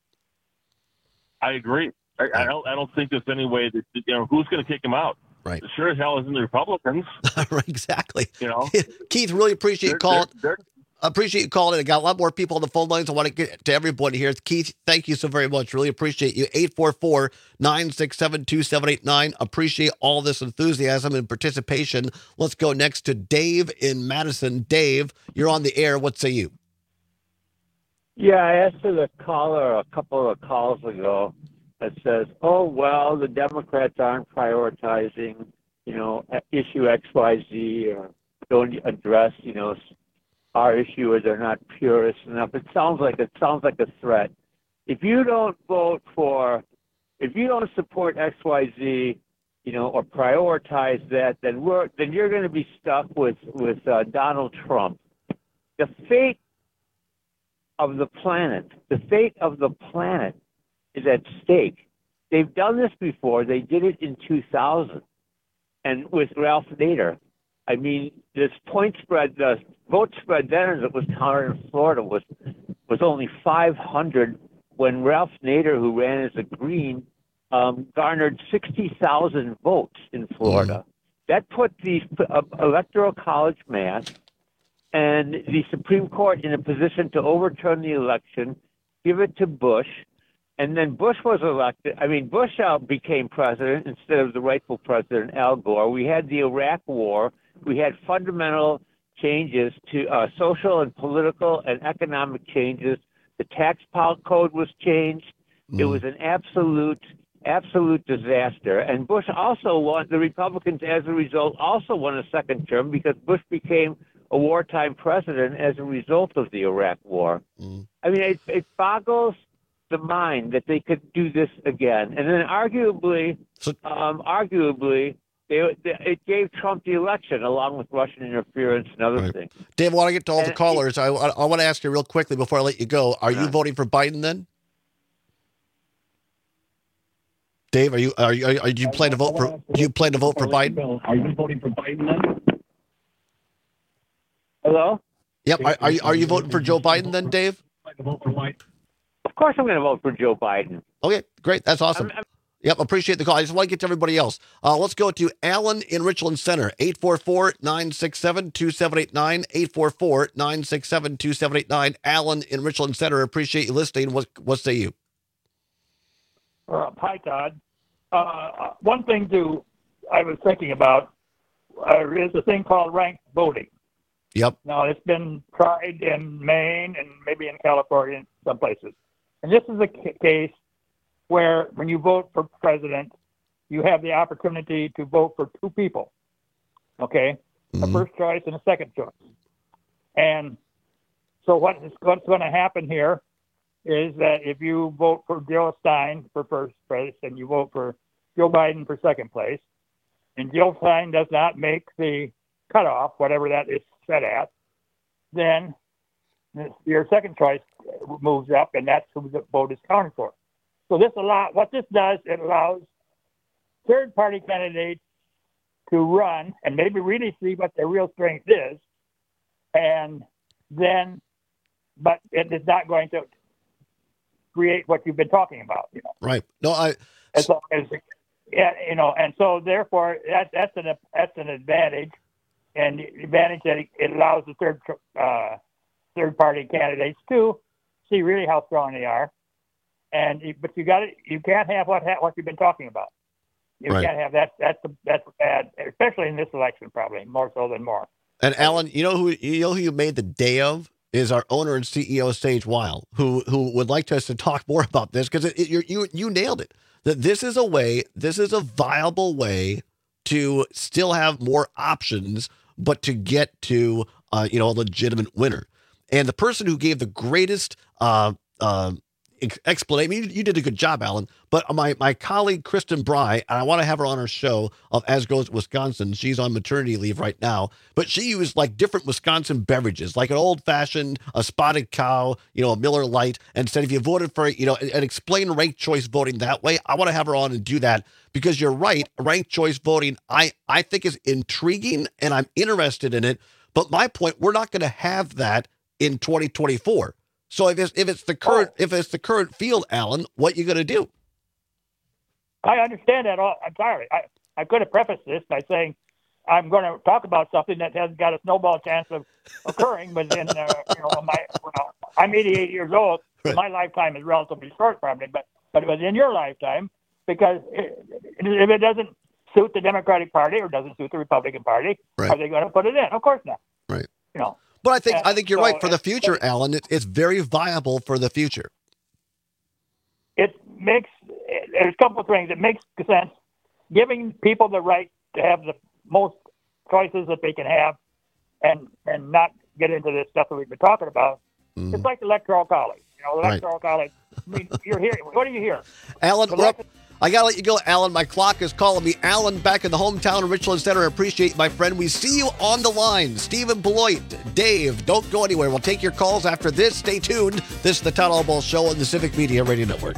I agree. I, yeah. I don't. I don't think there's any way that you know who's going to kick him out. Right. Sure as hell isn't the Republicans. Right, exactly. You know, Keith, really appreciate you calling. They're, they're, appreciate you calling. I got a lot more people on the phone lines. I want to get to everybody here. Keith, thank you so very much. Really appreciate you. eight four four, nine six seven, two seven eight nine. Appreciate all this enthusiasm and participation. Let's go next to Dave in Madison. Dave, you're on the air. What say you? Yeah, I asked the caller a couple of calls ago that says, oh, well, the Democrats aren't prioritizing, you know, issue X Y Z or don't address, you know, our issue or they're not purist enough. It sounds like it sounds like a threat. If you don't vote for, if you don't support X Y Z, you know, or prioritize that, then we're then you're going to be stuck with with uh, Donald Trump. The fate of the planet, the fate of the planet is at stake. They've done this before. They did it in two thousand, and with Ralph Nader. I mean, this point spread, the vote spread then as it was counted in Florida was was only five hundred when Ralph Nader, who ran as a Green, um, garnered sixty thousand votes in Florida. Mm. That put the uh, Electoral College math and the Supreme Court in a position to overturn the election, give it to Bush, and then Bush was elected. I mean, Bush out became president instead of the rightful president, Al Gore. We had the Iraq War. We had fundamental changes to uh, social and political and economic changes. The tax code was changed. Mm. It was an absolute, absolute disaster. And Bush also won, the Republicans, as a result, also won a second term because Bush became a wartime president as a result of the Iraq War. Mm. I mean, it, it boggles the mind that they could do this again. And then arguably, um, arguably, they, they, it gave Trump the election along with Russian interference and other right. things. Dave, I want to get to all and the callers. It, I, I want to ask you real quickly before I let you go. Are yeah. you voting for Biden then? Dave, are you are you are, are you plan to vote for do you plan to vote for Biden? Are you voting for Biden then? Hello? Yep. Are, are you are you voting for Joe Biden then, Dave? Of course I'm going to vote for Joe Biden. Okay, great. That's awesome. I'm, I'm, yep, appreciate the call. I just want to get to everybody else. Uh, let's go to Alan in Richland Center, eight four four, nine six seven, two seven eight nine, eight four four, nine six seven, two seven eight nine. Alan in Richland Center, appreciate you listening. What, what say you? Uh, hi, Todd. Uh, one thing to I was thinking about uh, is a thing called ranked voting. Yep. Now, it's been tried in Maine and maybe in California in some places. And this is a c- case where when you vote for president, you have the opportunity to vote for two people, okay? Mm-hmm. A first choice and a second choice. And so what is, what's going to happen here is that if you vote for Jill Stein for first place and you vote for Joe Biden for second place, and Jill Stein does not make the cutoff, whatever that is set at, then your second choice moves up, and that's who the vote is counted for. So this allow what this does, it allows third-party candidates to run and maybe really see what their real strength is, and then, but it is not going to create what you've been talking about. You know, right? No, I. As long as, yeah, you know, and so therefore that that's an that's an advantage, and the advantage that it, it allows the third uh, third party candidates to see really how strong they are, and but you got you can't have what what you've been talking about. You right. can't have that. That's that's bad, especially in this election, probably more so than more. And Alan, you know who you know who you made the day of is our owner and C E O Sage Weil, who who would like us to talk more about this because it, it, you you you nailed it. That this is a way, this is a viable way to still have more options, but to get to uh, you know a legitimate winner. And the person who gave the greatest uh, uh, explanation, I mean, you, you did a good job, Alan. But my my colleague Kristen Bry, and I want to have her on our show of As Goes Wisconsin. She's on maternity leave right now, but she used like different Wisconsin beverages, like an old fashioned, a spotted cow, you know, a Miller Lite, and said if you voted for it, you know, and, and explain ranked choice voting that way. I want to have her on and do that because you're right. Ranked choice voting, I I think is intriguing and I'm interested in it. But my point, we're not going to have that in twenty twenty-four. So if it's if it's the current oh. if it's the current field, Alan, what you going to do? I understand that all entirely. I, I could have prefaced this by saying I'm going to talk about something that hasn't got a snowball chance of occurring, but then uh, you know, my well, I'm eighty-eight years old. Right. My lifetime is relatively short, probably, but but it was in your lifetime because it, if it doesn't suit the Democratic Party or doesn't suit the Republican Party, right. are they going to put it in? Of course not. Right. You know. But I think and I think you're so, right for the future, Alan. It, it's very viable for the future. It makes there's a couple of things. It makes sense giving people the right to have the most choices that they can have, and and not get into this stuff that we've been talking about. Mm. It's like the Electoral College. You know, the Electoral right. College. I mean, you're here. What do you hear? Alan, Elect- I got to let you go, Alan. My clock is calling me. Alan, back in the hometown of Richland Center. I appreciate you, my friend. We see you on the line. Stephen Beloit, Dave, don't go anywhere. We'll take your calls after this. Stay tuned. This is the Todd Albaugh Show on the Civic Media Radio Network.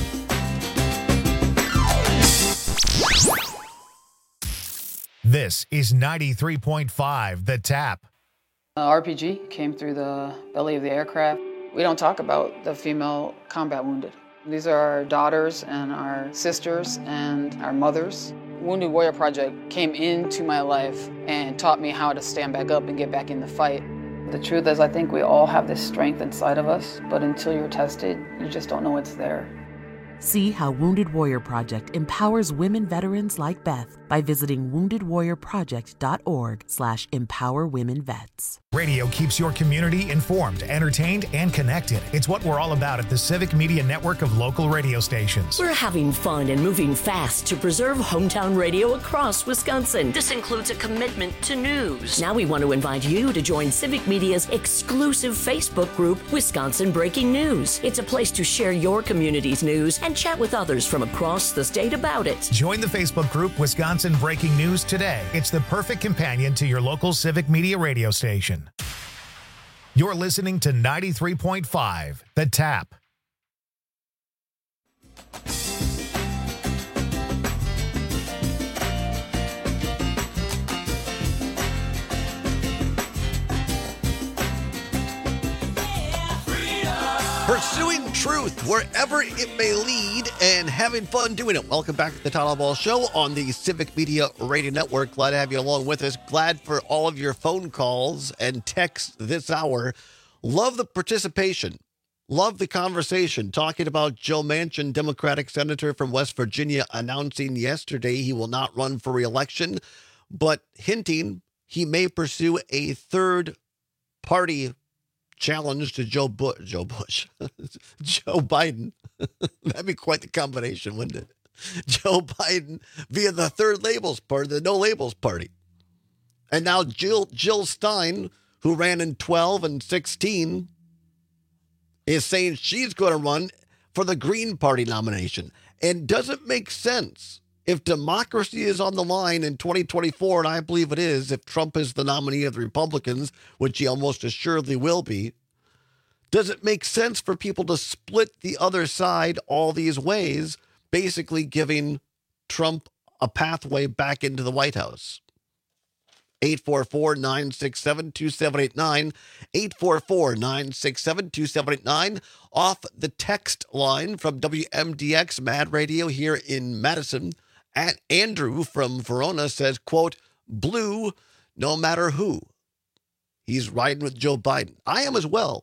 This is ninety-three point five, The Tap. Uh, R P G came through the belly of the aircraft. We don't talk about the female combat wounded. These are our daughters and our sisters and our mothers. Wounded Warrior Project came into my life and taught me how to stand back up and get back in the fight. The truth is, I think we all have this strength inside of us, but until you're tested, you just don't know it's there. See how Wounded Warrior Project empowers women veterans like Beth by visiting wounded warrior project dot org slash empower women vets. Radio keeps your community informed, entertained, and connected. It's what we're all about at the Civic Media Network of local radio stations. We're having fun and moving fast to preserve hometown radio across Wisconsin. This includes a commitment to news. Now we want to invite you to join Civic Media's exclusive Facebook group, Wisconsin Breaking News. It's a place to share your community's news and chat with others from across the state about it. Join the Facebook group Wisconsin Breaking News today. It's the perfect companion to your local Civic Media radio station. You're listening to ninety-three point five, The Tap. Pursuing truth wherever it may lead and having fun doing it. Welcome back to the Todd Ball Show on the Civic Media Radio Network. Glad to have you along with us. Glad for all of your phone calls and texts this hour. Love the participation. Love the conversation. Talking about Joe Manchin, Democratic Senator from West Virginia, announcing yesterday he will not run for re-election, but hinting he may pursue a third party challenge to Joe Bush, Joe Bush, Joe Biden. That'd be quite the combination, wouldn't it? Joe Biden via the third labels party, the no labels party. And now Jill, Jill Stein, who ran in twelve and sixteen, is saying she's going to run for the Green Party nomination. And does it make sense? If democracy is on the line in twenty twenty-four, and I believe it is, if Trump is the nominee of the Republicans, which he almost assuredly will be, does it make sense for people to split the other side all these ways, basically giving Trump a pathway back into the White House? eight four four, nine six seven, two seven eight nine, eight four four, nine six seven, two seven eight nine. Off the text line from W M D X Mad Radio here in Madison, at Andrew from Verona says, quote, blue, no matter who. He's riding with Joe Biden. I am as well,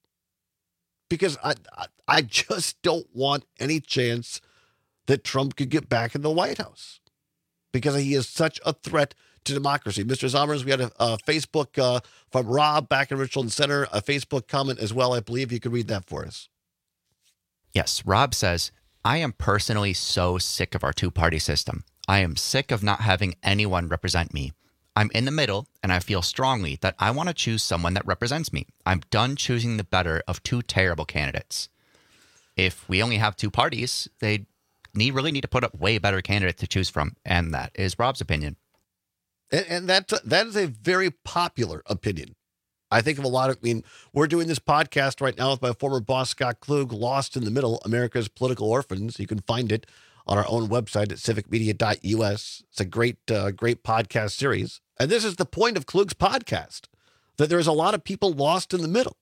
because I, I, I just don't want any chance that Trump could get back in the White House, because he is such a threat to democracy. Mister Zommers, we had a, a Facebook uh, from Rob back in Richland Center, a Facebook comment as well. I believe you could read that for us. Yes, Rob says, I am personally so sick of our two-party system. I am sick of not having anyone represent me. I'm in the middle, and I feel strongly that I want to choose someone that represents me. I'm done choosing the better of two terrible candidates. If we only have two parties, they need, really need to put up way better candidates to choose from, and that is Rob's opinion. And, and that's, that is a very popular opinion. I think of a lot of, I mean, we're doing this podcast right now with my former boss, Scott Klug, Lost in the Middle, America's Political Orphans. You can find it on our own website at civic media dot U S. It's a great, uh, great podcast series. And this is the point of Klug's podcast, that there's a lot of people lost in the middle.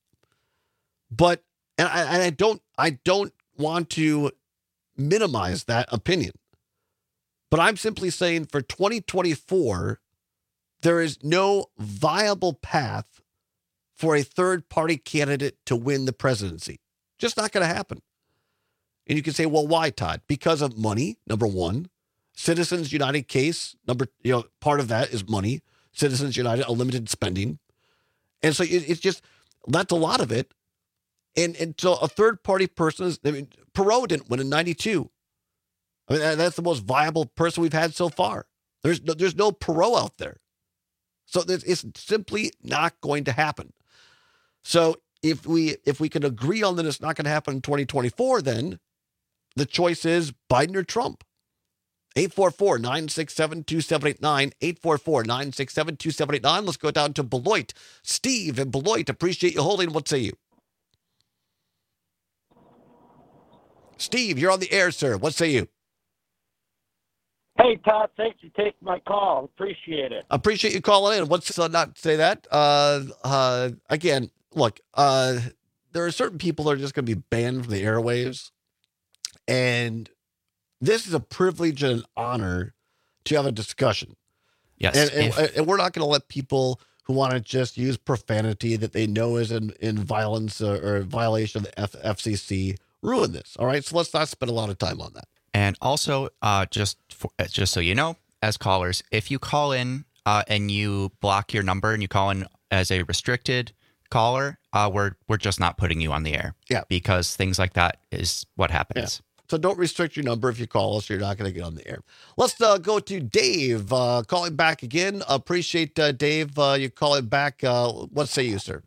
But, and I, and I don't, I don't want to minimize that opinion, but I'm simply saying for twenty twenty-four, there is no viable path for a third-party candidate to win the presidency. Just not going to happen. And you can say, well, why, Todd? Because of money, number one. Citizens United case, number, you know, part of that is money. Citizens United, unlimited spending. And so it, it's just, that's a lot of it. And and so a third-party person, is, I mean, Perot didn't win in ninety-two. I mean, that's the most viable person we've had so far. There's no, there's no Perot out there. So it's simply not going to happen. So if we if we can agree on that it's not going to happen in twenty twenty-four, then the choice is Biden or Trump. eight four four, nine six seven, two seven eight nine, eight four four, nine six seven, two seven eight nine. Let's go down to Beloit. Steve in Beloit, appreciate you holding. What say you? Steve, you're on the air, sir. What say you? Hey, Todd, thanks for taking my call. Appreciate it. Appreciate you calling in. What's uh, not say that? Uh, uh, again, look, uh, there are certain people that are just going to be banned from the airwaves. And this is a privilege and an honor to have a discussion. Yes. And, and, if- and we're not going to let people who want to just use profanity that they know is in, in violence or, or violation of the F- FCC ruin this. All right. So let's not spend a lot of time on that. And also, uh, just for, just so you know, as callers, if you call in uh, and you block your number and you call in as a restricted caller, uh, we're we're just not putting you on the air. Yeah. Because things like that is what happens. Yeah. So don't restrict your number if you call us. You're not going to get on the air. Let's uh, go to Dave. Uh, calling back again. Appreciate uh, Dave. Uh, you calling back. Uh, what say you, sir?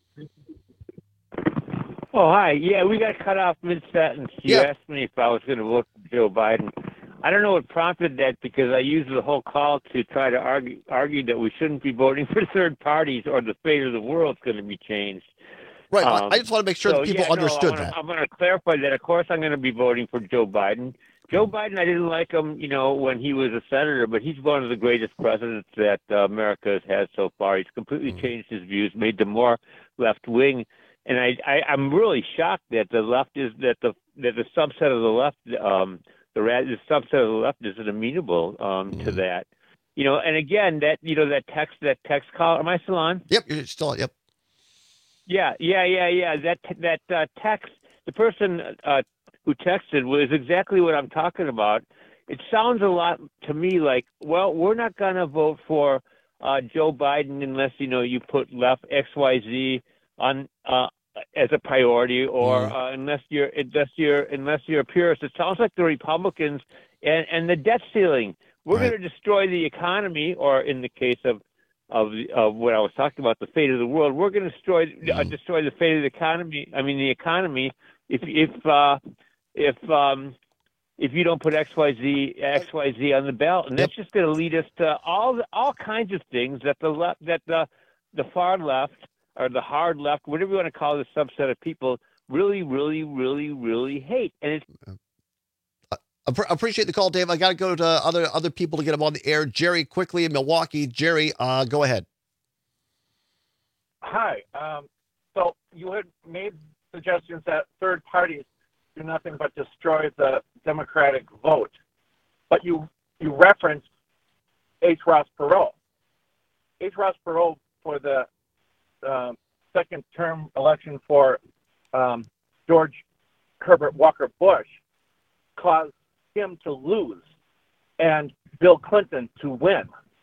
Oh, hi. Yeah, we got cut off mid-sentence. You Yeah. asked me if I was going to vote for Joe Biden. I don't know what prompted that because I used the whole call to try to argue, argue that we shouldn't be voting for third parties or the fate of the world is going to be changed. Right. Um, I just want to make sure so, that people yeah, no, understood I wanna, that. I'm going to clarify that. Of course, I'm going to be voting for Joe Biden. Joe Biden, I didn't like him, you know, when he was a senator, but he's one of the greatest presidents that uh, America has had so far. He's completely Mm-hmm. changed his views, made them more left wing, and I, I, I'm really shocked that the left is that the that the subset of the left, um, the, ra- the subset of the left, isn't amenable um, Mm-hmm. to that. You know, and again, that you know that text that text call. Am I still on? Yep, you're still yep. Yeah, yeah, yeah, yeah. That that uh, text, the person uh, who texted was exactly what I'm talking about. It sounds a lot to me like, well, we're not going to vote for uh, Joe Biden unless you know you put left X Y Z on uh, as a priority, or Mm. uh, unless you're unless you're unless you're a purist. It sounds like the Republicans and and the debt ceiling. We're Right. going to destroy the economy, or in the case of of of what I was talking about, the fate of the world. We're going to destroy uh, destroy the fate of the economy. I mean, the economy. If if uh, if um, if you don't put X Y Z X Y Z on the ballot, and that's just going to lead us to all the, all kinds of things that the left, that the the far left or the hard left, whatever you want to call this subset of people, really, really, really, really hate. And it's Appre- Appreciate the call, Dave. I got to go to other other people to get them on the air. Jerry, quickly in Milwaukee. Jerry, uh, go ahead. Hi. Um, so you had made suggestions that third parties do nothing but destroy the Democratic vote, but you you referenced H. Ross Perot. H. Ross Perot for the um, second term election for um, George Herbert Walker Bush caused him to lose and Bill Clinton to win.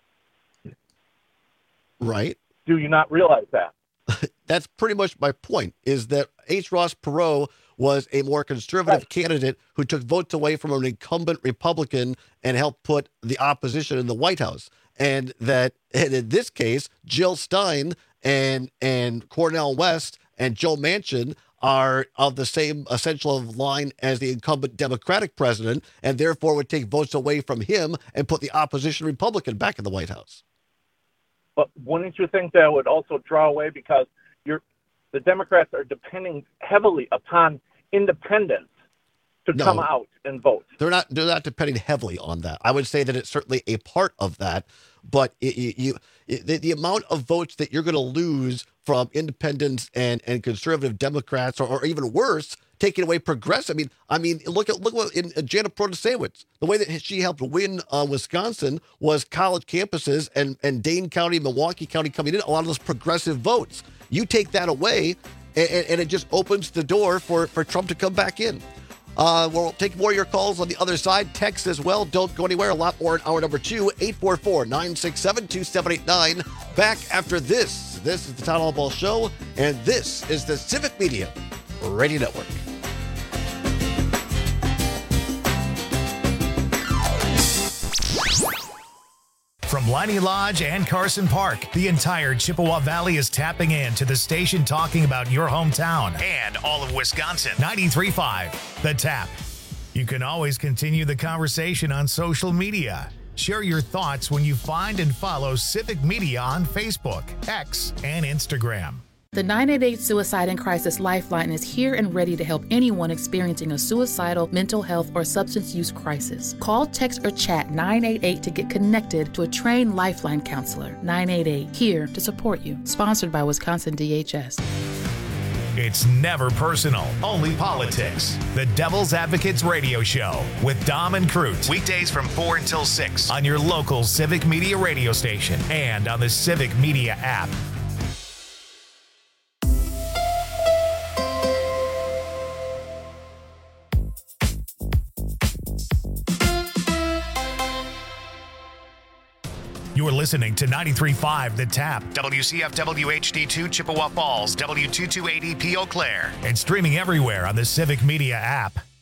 Right. Do you not realize that? That's pretty much my point, is that H. Ross Perot was a more conservative Right. candidate who took votes away from an incumbent Republican and helped put the opposition in the White House. And that, and in this case, Jill Stein and and Cornel West and Joe Manchin are of the same essential line as the incumbent Democratic president, and therefore would take votes away from him and put the opposition Republican back in the White House. But wouldn't you think that would also draw away, because you're, the Democrats are depending heavily upon independents to No. come out and vote? They're not. They're not depending heavily on that. I would say that it's certainly a part of that, but it, you, you it, the, the amount of votes that you're going to lose from independents and, and conservative Democrats, or, or even worse, taking away progressive. I mean, I mean, look at look what in uh, Janet Protasewicz, the way that she helped win uh, Wisconsin was college campuses and and Dane County, Milwaukee County coming in, a lot of those progressive votes. You take that away, and, and it just opens the door for for Trump to come back in. Uh, we'll take more of your calls on the other side. Text as well. Don't go anywhere. A lot more in hour number two. eight four four, nine six seven, two seven eight nine. Back after this. This is the Town Hall Ball Show, and this is the Civic Media Radio Network. From Liney Lodge and Carson Park, the entire Chippewa Valley is tapping in to the station talking about your hometown and all of Wisconsin. ninety-three point five, The Tap. You can always continue the conversation on social media. Share your thoughts when you find and follow Civic Media on Facebook, X, and Instagram. The nine eight eight Suicide and Crisis Lifeline is here and ready to help anyone experiencing a suicidal, mental health, or substance use crisis. Call, text, or chat nine eight eight to get connected to a trained Lifeline counselor. nine eight eight, here to support you. Sponsored by Wisconsin D H S. It's never personal, only politics. The Devil's Advocates Radio Show with Dom and Crute. Weekdays from four until six on your local Civic Media radio station and on the Civic Media app. You're listening to ninety-three point five The Tap, W C F W H D two Chippewa Falls, W two two eighty P Eau Claire, and streaming everywhere on the Civic Media app.